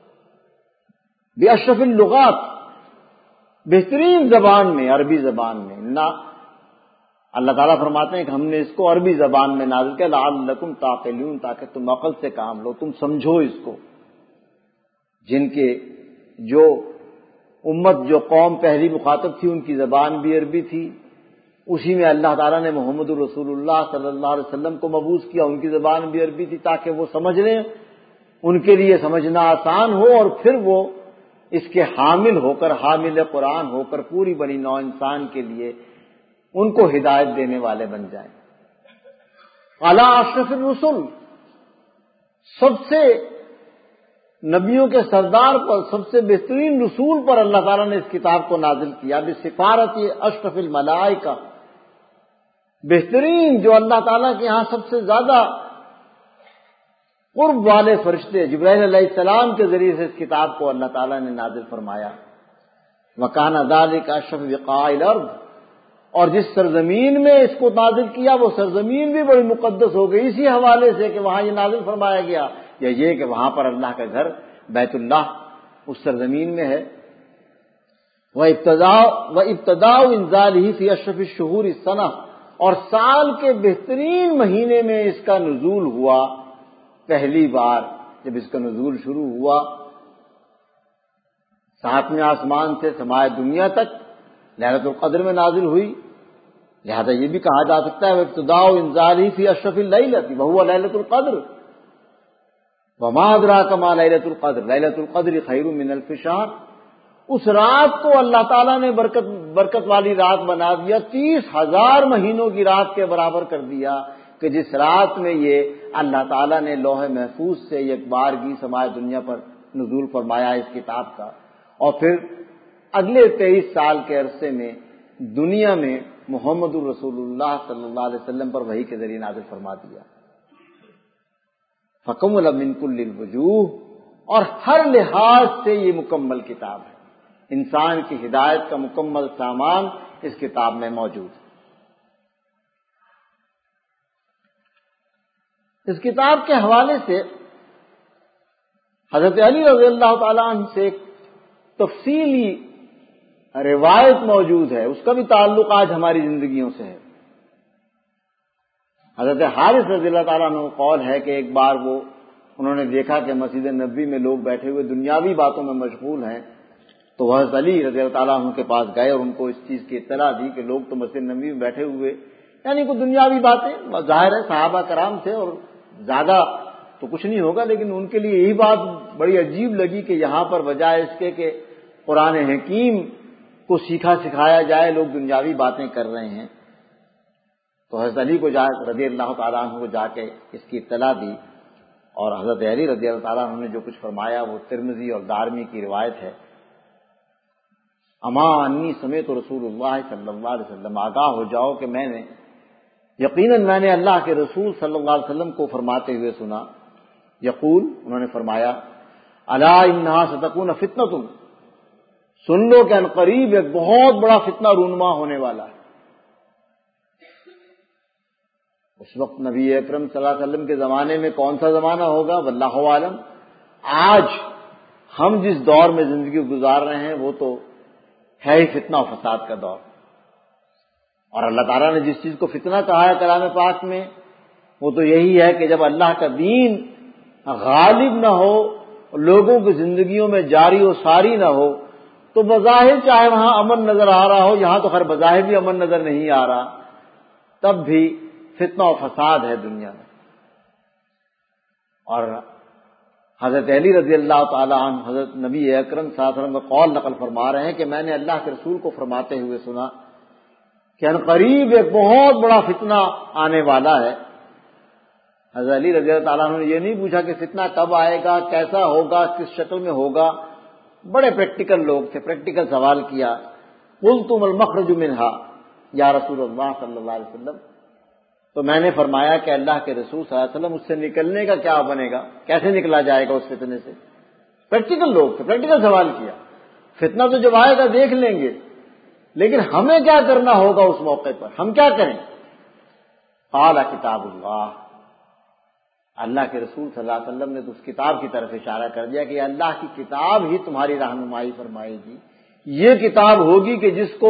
B: باشرف اللغات، بہترین زبان میں، عربی زبان میں۔ نہ اللہ تعالیٰ فرماتے ہیں کہ ہم نے اس کو عربی زبان میں نازل کیا، لعلکم تعقلون، تاکہ تم عقل سے کام لو، تم سمجھو اس کو۔ جن کے جو امت، جو قوم پہلی مخاطب تھی، ان کی زبان بھی عربی تھی، اسی میں اللہ تعالیٰ نے محمد الرسول اللہ صلی اللہ علیہ وسلم کو مبعوث کیا، ان کی زبان بھی عربی تھی، تاکہ وہ سمجھ لیں، ان کے لیے سمجھنا آسان ہو، اور پھر وہ اس کے حامل ہو کر، حامل قرآن ہو کر پوری بنی نوع انسان کے لیے ان کو ہدایت دینے والے بن جائیں۔ اعلی اشرف الرسل، سب سے نبیوں کے سردار پر، سب سے بہترین رسول پر اللہ تعالیٰ نے اس کتاب کو نازل کیا، بسفارت اشرف الملائکہ، بہترین جو اللہ تعالیٰ کے ہاں سب سے زیادہ قرب والے فرشتے جبرائیل علیہ السلام کے ذریعے سے اس کتاب کو اللہ تعالیٰ نے نازل فرمایا۔ وَكَانَ ذَلِكَ أَشْرَفَ بِقَاعِ الْأَرْضِ، اور جس سرزمین میں اس کو نازل کیا وہ سرزمین بھی بڑی مقدس ہو گئی اسی حوالے سے کہ وہاں یہ نازل فرمایا گیا، یا یہ کہ وہاں پر اللہ کا گھر بیت اللہ اس سرزمین میں ہے۔ وَابْتِدَاءُ إِنزَالِهِ فِي أَشْرَفِ الشُّهُورِ السَّنَةِ، اور سال کے بہترین مہینے میں اس کا نزول ہوا۔ پہلی بار جب اس کا نزول شروع ہوا 7ویں آسمان سے سمائے دنیا تک ليلۃ القدر میں نازل ہوئی، لہذا یہ بھی کہا جا سکتا ہے وَابْتِدَاءُ إِنزَالِهِ فِي أَشْرَفِ اللَّيْلَةِ وَهُوَ لَيْلَةُ الْقَدْرِ وَمَا أَدْرَاكَ مَا لَيْلَةُ الْقَدْرِ لَيْلَةُ الْقَدْرِ خَيْرٌ مِّنَ أَلْفِ شَهْرٍ۔ اس رات کو اللہ تعالیٰ نے برکت والی رات بنا دیا، 30,000 مہینوں کی رات کے برابر کر دیا، کہ جس رات میں یہ اللہ تعالیٰ نے لوح محفوظ سے یک بارگی سمائے دنیا پر نزول فرمایا اس کتاب کا، اور پھر اگلے 23 سال کے عرصے میں دنیا میں محمد الرسول اللہ صلی اللہ علیہ وسلم پر وحی کے ذریعے نازل فرما دیا۔ فَكَمُلَ مِن كُلِّ الْوُجُوهِ، اور ہر لحاظ سے یہ مکمل کتاب ہے، انسان کی ہدایت کا مکمل سامان اس کتاب میں موجود ہے۔ اس کتاب کے حوالے سے حضرت علی رضی اللہ تعالیٰ عنہ سے ایک تفصیلی روایت موجود ہے، اس کا بھی تعلق آج ہماری زندگیوں سے ہے۔ حضرت حارث رضی اللہ تعالیٰ عنہ قول ہے کہ ایک بار انہوں نے دیکھا کہ مسجد نبوی میں لوگ بیٹھے ہوئے دنیاوی باتوں میں مشغول ہیں، تو وہ حضرت علی رضی اللہ تعالیٰ عنہ کے پاس گئے اور ان کو اس چیز کی اطلاع دی کہ لوگ تو مسجد نبوی میں بیٹھے ہوئے، یعنی کوئی دنیاوی باتیں، ظاہر ہے صحابہ کرام تھے اور زیادہ تو کچھ نہیں ہوگا، لیکن ان کے لیے یہی بات بڑی عجیب لگی کہ یہاں پر بجائے اس کے کہ قرآن حکیم کو سیکھا سکھایا جائے لوگ دنیاوی باتیں کر رہے ہیں۔ تو حضرت علی کو رضی اللہ تعالیٰ عنہ کو جا کے اس کی اطلاع دی، اور حضرت علی رضی اللہ تعالیٰ عنہ نے جو کچھ فرمایا وہ ترمذی اور دارمی کی روایت ہے۔ اما انی سمعت رسول اللہ صلی اللہ علیہ وسلم، آگاہ ہو جاؤ کہ یقیناً میں نے اللہ کے رسول صلی اللہ علیہ وسلم کو فرماتے ہوئے سنا، یقول، انہوں نے فرمایا، الا انہا ستکون فتنۃ، سن لو کہ عنقریب ایک بہت بڑا فتنہ رونما ہونے والا ہے۔ اس وقت نبی اکرم صلی اللہ علیہ وسلم کے زمانے میں کون سا زمانہ ہوگا واللہ عالم، آج ہم جس دور میں زندگی گزار رہے ہیں وہ تو ہے ہی فتنہ و فساد کا دور، اور اللہ تعالیٰ نے جس چیز کو فتنہ کہا ہے کلام پاک میں وہ تو یہی ہے کہ جب اللہ کا دین غالب نہ ہو، لوگوں کی زندگیوں میں جاری و ساری نہ ہو، تو بظاہر چاہے وہاں امن نظر آ رہا ہو، یہاں تو خیر بظاہر بھی امن نظر نہیں آ رہا، تب بھی فتنہ و فساد ہے دنیا میں۔ اور حضرت علی رضی اللہ تعالیٰ عنہ حضرت نبی اکرم صلی اللہ علیہ وسلم کا قول نقل فرما رہے ہیں کہ میں نے اللہ کے رسول کو فرماتے ہوئے سنا کہ عنقریب ایک بہت بڑا فتنہ آنے والا ہے۔ حضرت علی رضی اللہ تعالیٰ عنہ نے یہ نہیں پوچھا کہ فتنہ کب آئے گا، کیسا ہوگا، کس شکل میں ہوگا، بڑے پریکٹیکل لوگ تھے، پریکٹیکل سوال کیا، قلت ما المخرج منها یا رسول اللہ صلی اللہ علیہ وسلم، تو میں نے فرمایا کہ اللہ کے رسول صلی اللہ علیہ وسلم اس سے نکلنے کا کیا بنے گا، کیسے نکلا جائے گا اس فتنے سے۔ پریکٹیکل لوگ تھے، پریکٹیکل سوال کیا، فتنہ تو جب آئے گا دیکھ لیں گے، لیکن ہمیں کیا کرنا ہوگا اس موقع پر، ہم کیا کریں؟ قال کتاب اللہ، اللہ کے رسول صلی اللہ علیہ وسلم نے تو اس کتاب کی طرف اشارہ کر دیا کہ اللہ کی کتاب ہی تمہاری رہنمائی فرمائے گی، یہ کتاب ہوگی کہ جس کو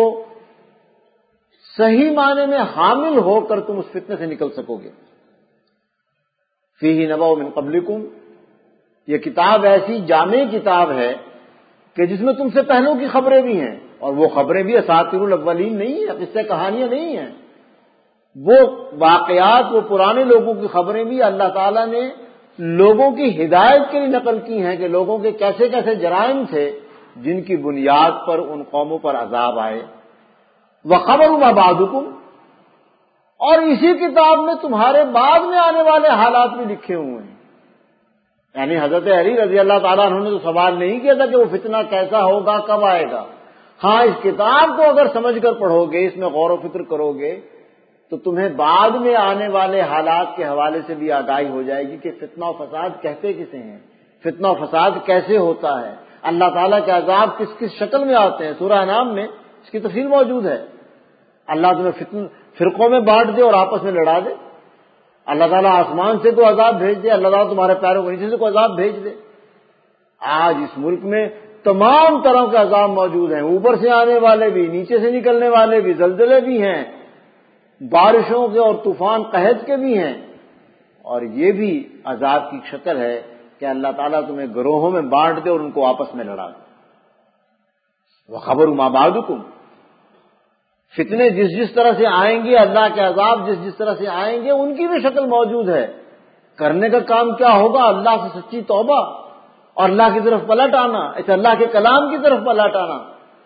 B: صحیح معنی میں حامل ہو کر تم اس فتنے سے نکل سکو گے۔ فیہ نبأ من قبلکم، یہ کتاب ایسی جامع کتاب ہے کہ جس میں تم سے پہلوں کی خبریں بھی ہیں، اور وہ خبریں بھی اساطیر الاولین نہیں ہیں، قصے کہانیاں نہیں ہیں، وہ واقعات، وہ پرانے لوگوں کی خبریں بھی اللہ تعالیٰ نے لوگوں کی ہدایت کے لیے نقل کی ہیں کہ لوگوں کے کیسے کیسے جرائم تھے جن کی بنیاد پر ان قوموں پر عذاب آئے۔ وَخَبَرُ مَا بَعْدُكُمْ، اور اسی کتاب میں تمہارے بعد میں آنے والے حالات بھی لکھے ہوئے ہیں۔ یعنی حضرت علی رضی اللہ تعالیٰ عنہ نے تو سوال نہیں کیا تھا کہ وہ فتنہ کیسا ہوگا، کب آئے گا، ہاں اس کتاب کو اگر سمجھ کر پڑھو گے، اس میں غور و فکر کرو گے تو تمہیں بعد میں آنے والے حالات کے حوالے سے بھی آگاہی ہو جائے گی کہ فتنہ و فساد کہتے کسے ہیں، فتنہ و فساد کیسے ہوتا ہے، اللہ تعالیٰ کے عذاب کس کس شکل میں آتے ہیں۔ سورہ انعام میں اس کی تفصیل موجود ہے اللہ تمہیں فرقوں میں بانٹ دے اور آپس میں لڑا دے؟ اللہ تعالیٰ آسمان سے کوئی عذاب بھیج دے، اللہ تعالیٰ تمہارے پیروں کے نیچے سے کوئی عذاب بھیج دے؟ آج اس ملک میں تمام طرح کے عذاب موجود ہیں، اوپر سے آنے والے بھی، نیچے سے نکلنے والے بھی، زلزلے بھی ہیں، بارشوں کے اور طوفان قحط کے بھی ہیں، اور یہ بھی عذاب کی شکل ہے کہ اللہ تعالیٰ تمہیں گروہوں میں بانٹ دے اور ان کو آپس میں لڑا دے۔ وَخَبَرُ مَا بَعْدُكُمْ، فتنے جس طرح سے آئیں گے، اللہ کے عذاب جس طرح سے آئیں گے، ان کی بھی شکل موجود ہے۔ کرنے کا کام کیا ہوگا؟ اللہ سے سچی توبہ اور اللہ کی طرف پلٹ آنا، اس اللہ کے کلام کی طرف پلٹ آنا۔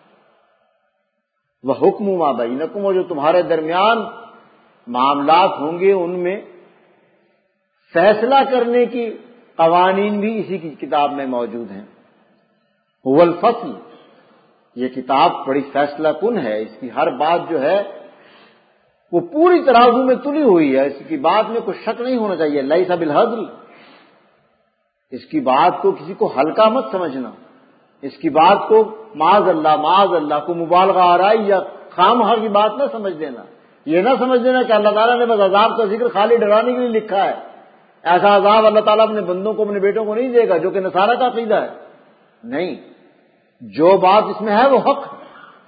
B: وَحُکْمُ مَا بَيْنَكُمْ، اور جو تمہارے درمیان معاملات ہوں گے ان میں فیصلہ کرنے کی قوانین بھی اسی کی کتاب میں موجود ہیں۔ هُوَ الْفَصْلُ، یہ کتاب بڑی فیصلہ کن ہے، اس کی ہر بات جو ہے وہ پوری ترازو میں تلی ہوئی ہے، اس کی بات میں کوئی شک نہیں ہونا چاہیے۔ لیس بالہزل، اس کی بات کو کسی کو ہلکا مت سمجھنا، اس کی بات کو معاذ اللہ کو مبالغہ آرائی یا خامخواہ کی بات نہ سمجھ دینا۔ یہ نہ سمجھ دینا کہ اللہ تعالیٰ نے بس عذاب کا ذکر خالی ڈرانے کے لیے لکھا ہے، ایسا عذاب اللہ تعالیٰ اپنے بندوں کو، اپنے بیٹوں کو نہیں دے گا، جو کہ نصارہ کا عقیدہ ہے۔ نہیں، جو بات اس میں ہے وہ حق ہے۔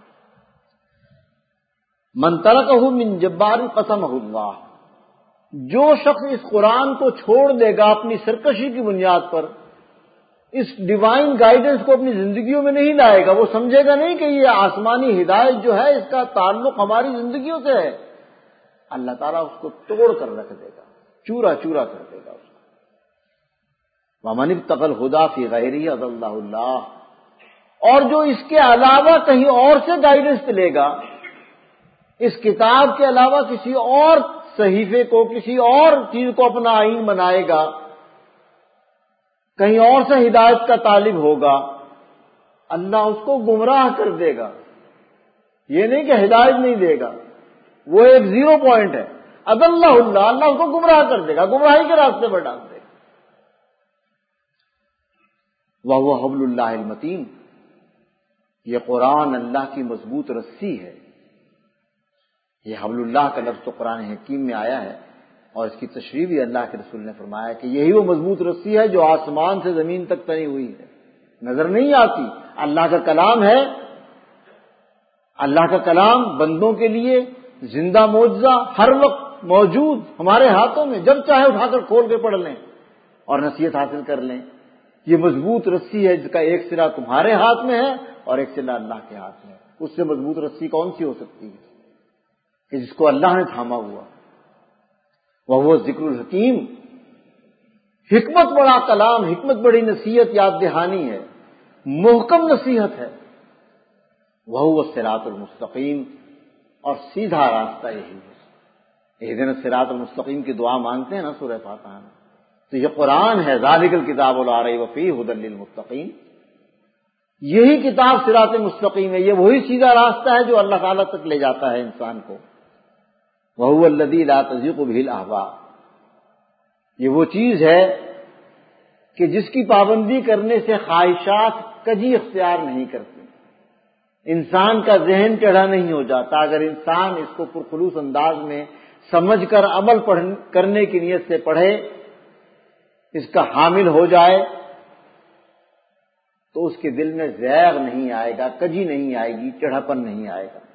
B: من ترکہ من جبار قسمہ اللہ، جو شخص اس قرآن کو چھوڑ دے گا اپنی سرکشی کی بنیاد پر، اس ڈیوائن گائیڈنس کو اپنی زندگیوں میں نہیں لائے گا، وہ سمجھے گا نہیں کہ یہ آسمانی ہدایت جو ہے اس کا تعلق ہماری زندگیوں سے ہے، اللہ تعالیٰ اس کو توڑ کر رکھ دے گا، چورا چورا کر دے گا اس کو۔ وَمَنِ ابْتَغَى الْهُدَىٰ فِي غَيْرِهِ أَضَلَّهُ اللَّهُ، اور جو اس کے علاوہ کہیں اور سے گائیڈنس لے گا، اس کتاب کے علاوہ کسی اور صحیفے کو، کسی اور چیز کو اپنا آئین بنائے گا، کہیں اور سے ہدایت کا طالب ہوگا، اللہ اس کو گمراہ کر دے گا۔ یہ نہیں کہ ہدایت نہیں دے گا، وہ ایک زیرو پوائنٹ ہے۔ اضلہ اللہ، اللہ اس کو گمراہ کر دے گا، گمراہی کے راستے پر ڈال دے گا۔ وَهُوَ حَبْلُ اللَّهِ الْمَتِينُ، یہ قرآن اللہ کی مضبوط رسی ہے۔ یہ حبل اللہ کا لفظ تو قرآن حکیم میں آیا ہے، اور اس کی تشریح بھی اللہ کے رسول نے فرمایا کہ یہی وہ مضبوط رسی ہے جو آسمان سے زمین تک تنی ہوئی ہے، نظر نہیں آتی، اللہ کا کلام ہے۔ اللہ کا کلام بندوں کے لیے زندہ معجزہ، ہر وقت موجود ہمارے ہاتھوں میں، جب چاہے اٹھا کر کھول کے پڑھ لیں اور نصیحت حاصل کر لیں۔ یہ مضبوط رسی ہے جس کا ایک سرا تمہارے ہاتھ میں ہے اور ایک سرا اللہ کے ہاتھ میں ہے۔ اس سے مضبوط رسی کون سی ہو سکتی ہے کہ جس کو اللہ نے تھاما ہوا؟ وہ ذکر الحکیم، حکمت بڑا کلام، حکمت بڑی نصیحت یاد دہانی ہے، محکم نصیحت ہے۔ وہ الصراط المستقیم، اور سیدھا راستہ یہی ہے۔ اہدنا الصراط المستقیم کی دعا مانگتے ہیں نا سورہ فاتحہ میں، تو یہ قرآن ہے، ذالک الکتاب لا ریب فیہ ھدی للمتقین، یہی کتاب صراط مستقیم ہے، یہ وہی سیدھا راستہ ہے جو اللہ تعالیٰ تک لے جاتا ہے انسان کو۔ وَهُوَ الَّذِي لَا تَزِيغُ بِهِ الْأَهْوَاءُ، یہ وہ چیز ہے کہ جس کی پابندی کرنے سے خواہشات کجی اختیار نہیں کرتی، انسان کا ذہن ٹیڑھا نہیں ہو جاتا اگر انسان اس کو پرخلوص انداز میں سمجھ کر عمل کرنے کی نیت سے پڑھے، اس کا حامل ہو جائے، تو اس کے دل میں زیغ نہیں آئے گا، کجی نہیں آئے گی، ٹیڑھاپن نہیں آئے گا۔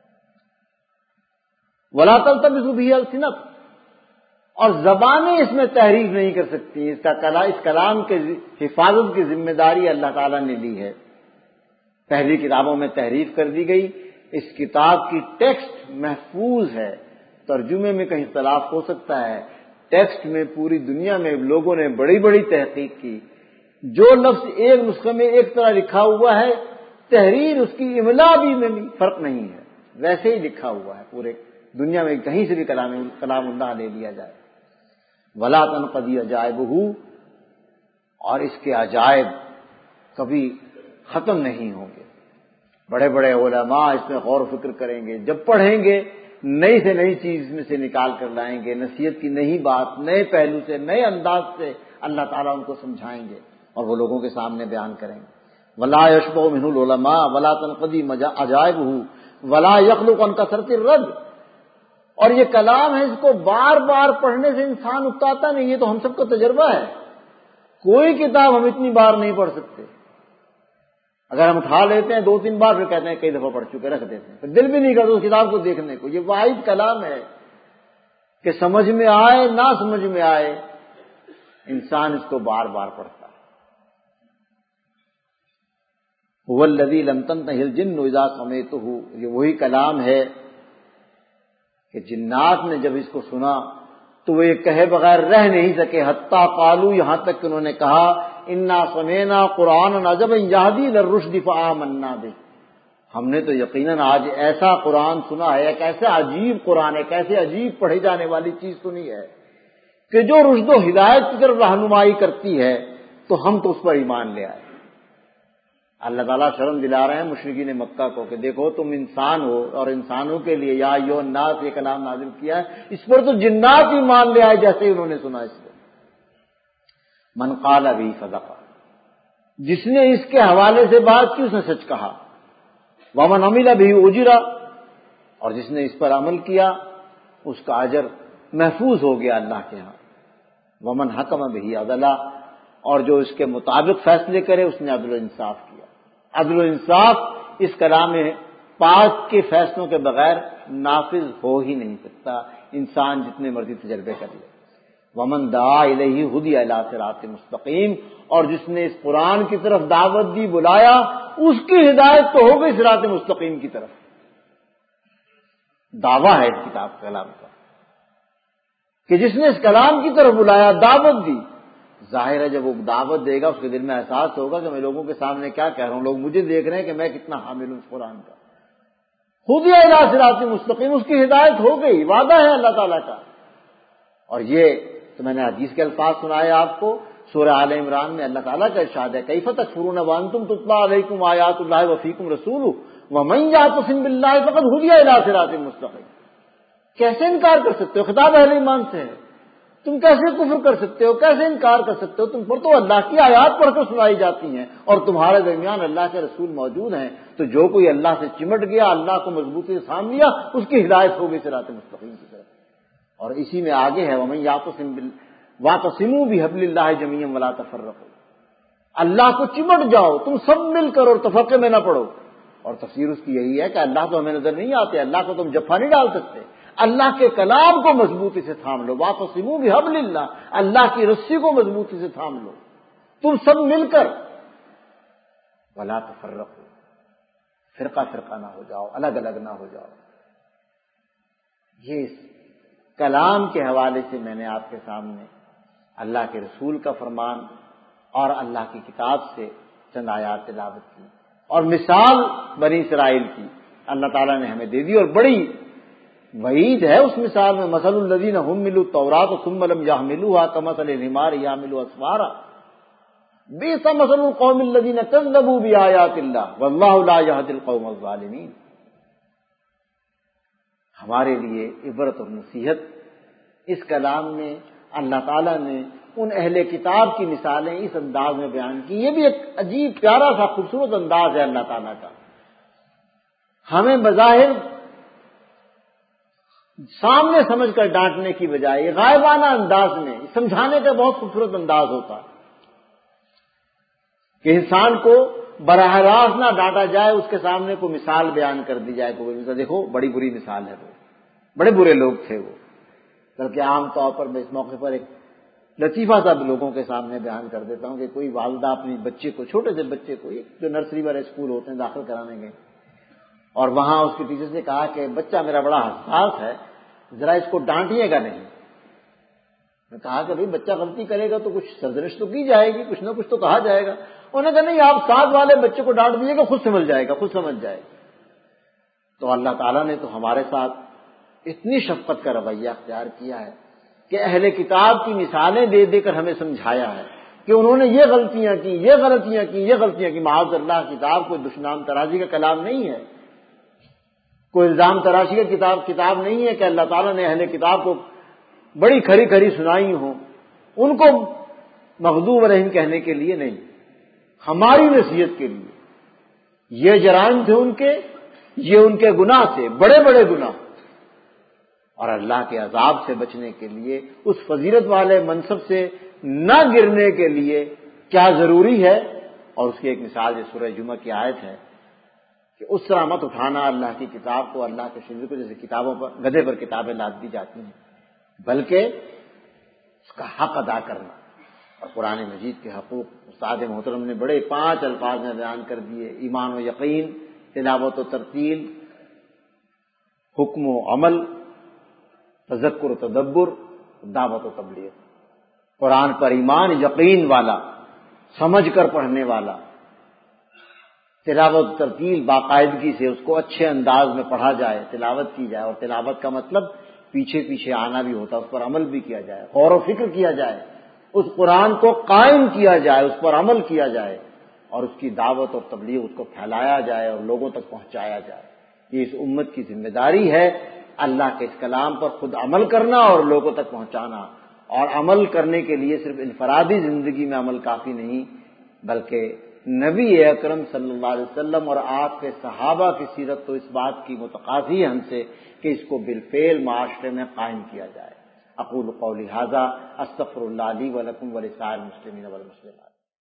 B: وَلَا تَلْتَبِسُ بِهِ الْسِنَتُ، اور زبانیں اس میں تحریف نہیں کر سکتی، اس کلام کے حفاظت کی ذمہ داری اللہ تعالیٰ نے لی ہے۔ پہلی کتابوں میں تحریف کر دی گئی، اس کتاب کی ٹیکسٹ محفوظ ہے، ترجمے میں کہیں اختلاف ہو سکتا ہے، ٹیکسٹ میں پوری دنیا میں لوگوں نے بڑی بڑی تحقیق کی، جو لفظ ایک نسخے میں ایک طرح لکھا ہوا ہے، تحریر اس کی املا بھی میں فرق نہیں ہے، ویسے ہی لکھا ہوا ہے پورے دنیا میں، کہیں سے بھی کلام اللہ لے لیا جائے۔ وَلَا تَنْقَضِي عَجَائِبُهُ، اور اس کے عجائب کبھی ختم نہیں ہوں گے۔ بڑے بڑے علماء اس میں غور و فکر کریں گے، جب پڑھیں گے نئی سے نئی چیز میں سے نکال کر لائیں گے، نصیحت کی نئی بات نئے پہلو سے، نئے انداز سے اللہ تعالیٰ ان کو سمجھائیں گے اور وہ لوگوں کے سامنے بیان کریں گے۔ وَلَا يَشْبَعُ مِنْهُ الْعُلَمَاءُ وَلَا تَنْقَضِي عَجَائِبُهُ ولا یخلق عن کثرت الرد، اور یہ کلام ہے، اس کو بار بار پڑھنے سے انسان اکتاتا نہیں. یہ تو ہم سب کا تجربہ ہے. کوئی کتاب ہم اتنی بار نہیں پڑھ سکتے. اگر ہم اٹھا لیتے ہیں 2-3 بار، پھر کہتے ہیں کئی دفعہ پڑھ چکے، رکھ دیتے ہیں، پھر دل بھی نہیں کرتا اس کتاب کو دیکھنے کو. یہ واحد کلام ہے کہ سمجھ میں آئے نہ سمجھ میں آئے، انسان اس کو بار بار پڑھتا ہے. هو الذی لم تنتہ الجن اذا سمعتہ، یہ وہی کلام ہے کہ جنات نے جب اس کو سنا تو وہ یہ کہے بغیر رہ نہیں سکے. حتیٰ قالوا، یہاں تک کہ انہوں نے کہا، انا سمعنا قرآنا عجبا یہدی الی الرشد فآمنا بہ، ہم نے تو یقیناً آج ایسا قرآن سنا ہے، ایک ایسا عجیب قرآن ہے، ایسے عجیب پڑھی جانے والی چیز سنی ہے کہ جو رشد و ہدایت کی طرف رہنمائی کرتی ہے، تو ہم تو اس پر ایمان لے آئے. اللہ تعالیٰ شرم دلا رہے ہیں مشرکین مکہ کو کہ دیکھو تم انسان ہو، اور انسانوں کے لیے یا ایھا الناس یہ کلام نازل کیا ہے، اس پر تو جنات ایمان لے آئے جیسے انہوں نے سنا اس کو. من قال بہ صدق، جس نے اس کے حوالے سے بات کی اس نے سچ کہا. ومن عمل بہ اجر، اور جس نے اس پر عمل کیا اس کا اجر محفوظ ہو گیا اللہ کے ہاں. ومن حکم بہ عدل، اور جو اس کے مطابق فیصلے کرے اس نے عدل و انصاف کیا. عدل و انصاف اس کلام پاک کے فیصلوں کے بغیر نافذ ہو ہی نہیں سکتا، انسان جتنے مرضی تجربے کر لے. ومن دعا الیہ ہدی الی صراط مستقیم، اور جس نے اس قرآن کی طرف دعوت دی، بلایا، اس کی ہدایت تو ہو گئی صراط مستقیم کی طرف. دعویٰ ہے اس کتاب کلام کا کہ جس نے اس کلام کی طرف بلایا، دعوت دی. ظاہر ہے جب وہ دعوت دے گا اس کے دل میں احساس ہوگا کہ میں لوگوں کے سامنے کیا کہہ رہا ہوں، لوگ مجھے دیکھ رہے ہیں کہ میں کتنا حامل ہوں اس قرآن کا. خود ہی الی صراط مستقیم، اس کی ہدایت ہو گئی، وعدہ ہے اللہ تعالیٰ کا. اور یہ تو میں نے حدیث کے الفاظ سنائے آپ کو. سورہ آل عمران میں اللہ تعالیٰ کا ارشاد ہے، کیف تکفرون وانتم تتلی علیکم آیات اللہ وفیکم رسولہ ومن یعتصم باللہ فقد ہدی الی صراط مستقیم. کیسے انکار کر سکتے ہو؟ خطاب اہل ایمان سے ہے. تم کیسے کفر کر سکتے ہو، کیسے انکار کر سکتے ہو؟ تم پر تو اللہ کی آیات پڑھ کر سنائی جاتی ہیں اور تمہارے درمیان اللہ کے رسول موجود ہیں. تو جو کوئی اللہ سے چمٹ گیا، اللہ کو مضبوطی سے تھام لیا، اس کی ہدایت ہو گئی صراط مستقیم کی طرف. اور اسی میں آگے ہے ومن یعتصم واعتصموا بحبل اللہ جميعا ولا تفرقوا، اللہ کو چمٹ جاؤ تم سب مل کر اور تفرقے میں نہ پڑو. اور تفسیر اس کی یہی ہے کہ اللہ تو ہمیں نظر نہیں آتے، اللہ کو تم جفا نہیں ڈال سکتے، اللہ کے کلام کو مضبوطی سے تھام لو. واعتصموا بحبل اللہ، اللہ کی رسی کو مضبوطی سے تھام لو تم سب مل کر. ولا تفرقوا، فرقہ فرقہ نہ ہو جاؤ، الگ الگ نہ ہو جاؤ. یہ اس کلام کے حوالے سے میں نے آپ کے سامنے اللہ کے رسول کا فرمان اور اللہ کی کتاب سے چند آیات تلاوت کی، اور مثال بنی اسرائیل کی اللہ تعالیٰ نے ہمیں دے دی. اور بڑی وعید ہے اس مثال میں، مثل الذین حملوا التوراۃ ثم لم یحملوها کمثل الحمار یحمل اسفارا بئس مثل القوم الذین کذبوا بآیات اللہ واللہ لا یہدی القوم الظالمین. ہمارے لیے عبرت اور نصیحت اس کلام میں اللہ تعالیٰ نے ان اہل کتاب کی مثالیں اس انداز میں بیان کی. یہ بھی ایک عجیب پیارا سا خوبصورت انداز ہے اللہ تعالیٰ کا. ہمیں بظاہر سامنے سمجھ کر ڈانٹنے کی بجائے غائبانہ انداز میں سمجھانے کا بہت خوبصورت انداز ہوتا ہے کہ انسان کو براہ راست نہ ڈانٹا جائے، اس کے سامنے کوئی مثال بیان کر دی جائے. کوئی مثال دیکھو بڑی بری مثال ہے، وہ بڑے برے لوگ تھے وہ. بلکہ عام طور پر میں اس موقع پر ایک لطیفہ سا لوگوں کے سامنے بیان کر دیتا ہوں کہ کوئی والدہ اپنی بچے کو، چھوٹے سے بچے کو، جو نرسری والے اسکول ہوتے ہیں، داخل کرانے گئے، اور وہاں اس کے ٹیچر سے کہا کہ بچہ میرا بڑا حساس ہے، ذرا اس کو ڈانٹیے گا نہیں. میں کہا کہ بھئی بچہ غلطی کرے گا تو کچھ سرزنش تو کی جائے گی، کچھ نہ کچھ تو کہا جائے گا. انہوں نے کہا نہیں، آپ ساتھ والے بچے کو ڈانٹ دیجیے گا، خود سمجھ جائے گا، خود سمجھ جائے گا. تو اللہ تعالیٰ نے تو ہمارے ساتھ اتنی شفقت کا رویہ اختیار کیا ہے کہ اہل کتاب کی مثالیں دے دے کر ہمیں سمجھایا ہے کہ انہوں نے یہ غلطیاں کی، یہ غلطیاں کی، یہ غلطیاں کی. معاذ اللہ، کتاب کوئی دشنام تراشی کا کلام نہیں ہے، کوئی الزام تراشی کا کتاب نہیں ہے کہ اللہ تعالیٰ نے اہل کتاب کو بڑی کھری کھری سنائی ہوں، ان کو مغضوب علیہم کہنے کے لیے نہیں، ہماری نصیحت کے لیے. یہ جرائم تھے ان کے، یہ ان کے گناہ سے، بڑے بڑے گناہ، اور اللہ کے عذاب سے بچنے کے لیے، اس فضیلت والے منصب سے نہ گرنے کے لیے کیا ضروری ہے؟ اور اس کی ایک مثال یہ سورہ جمعہ کی آیت ہے کہ اس طرح مت اٹھانا اللہ کی کتاب کو، اللہ کے شجر کو، جیسے کتابوں پر گدھے پر کتابیں لاد دی جاتی ہیں، بلکہ اس کا حق ادا کرنا۔ اور قرآن مجید کے حقوق استاد محترم نے بڑے 5 الفاظ میں بیان کر دیے: ایمان و یقین، تلاوت و ترتیل، حکم و عمل، تذکر و تدبر، دعوت و تبلیغ۔ قرآن پر ایمان، یقین والا، سمجھ کر پڑھنے والا، تلاوت و ترتیل، باقاعدگی سے اس کو اچھے انداز میں پڑھا جائے، تلاوت کی جائے، اور تلاوت کا مطلب پیچھے پیچھے آنا بھی ہوتا ہے، اس پر عمل بھی کیا جائے، غور و فکر کیا جائے، اس قرآن کو قائم کیا جائے، اس پر عمل کیا جائے، اور اس کی دعوت اور تبلیغ، اس کو پھیلایا جائے اور لوگوں تک پہنچایا جائے۔ یہ اس امت کی ذمہ داری ہے، اللہ کے اس کلام پر خود عمل کرنا اور لوگوں تک پہنچانا۔ اور عمل کرنے کے لیے صرف انفرادی زندگی میں عمل کافی نہیں، بلکہ نبی اکرم صلی اللہ علیہ وسلم اور آپ کے صحابہ کی سیرت تو اس بات کی متقاضی ہے ہم سے کہ اس کو بالفعل معاشرے میں قائم کیا جائے۔ اقول قولی ھذا استغفر اللہ لی ولکم ولسائر المسلمین والمسلمات۔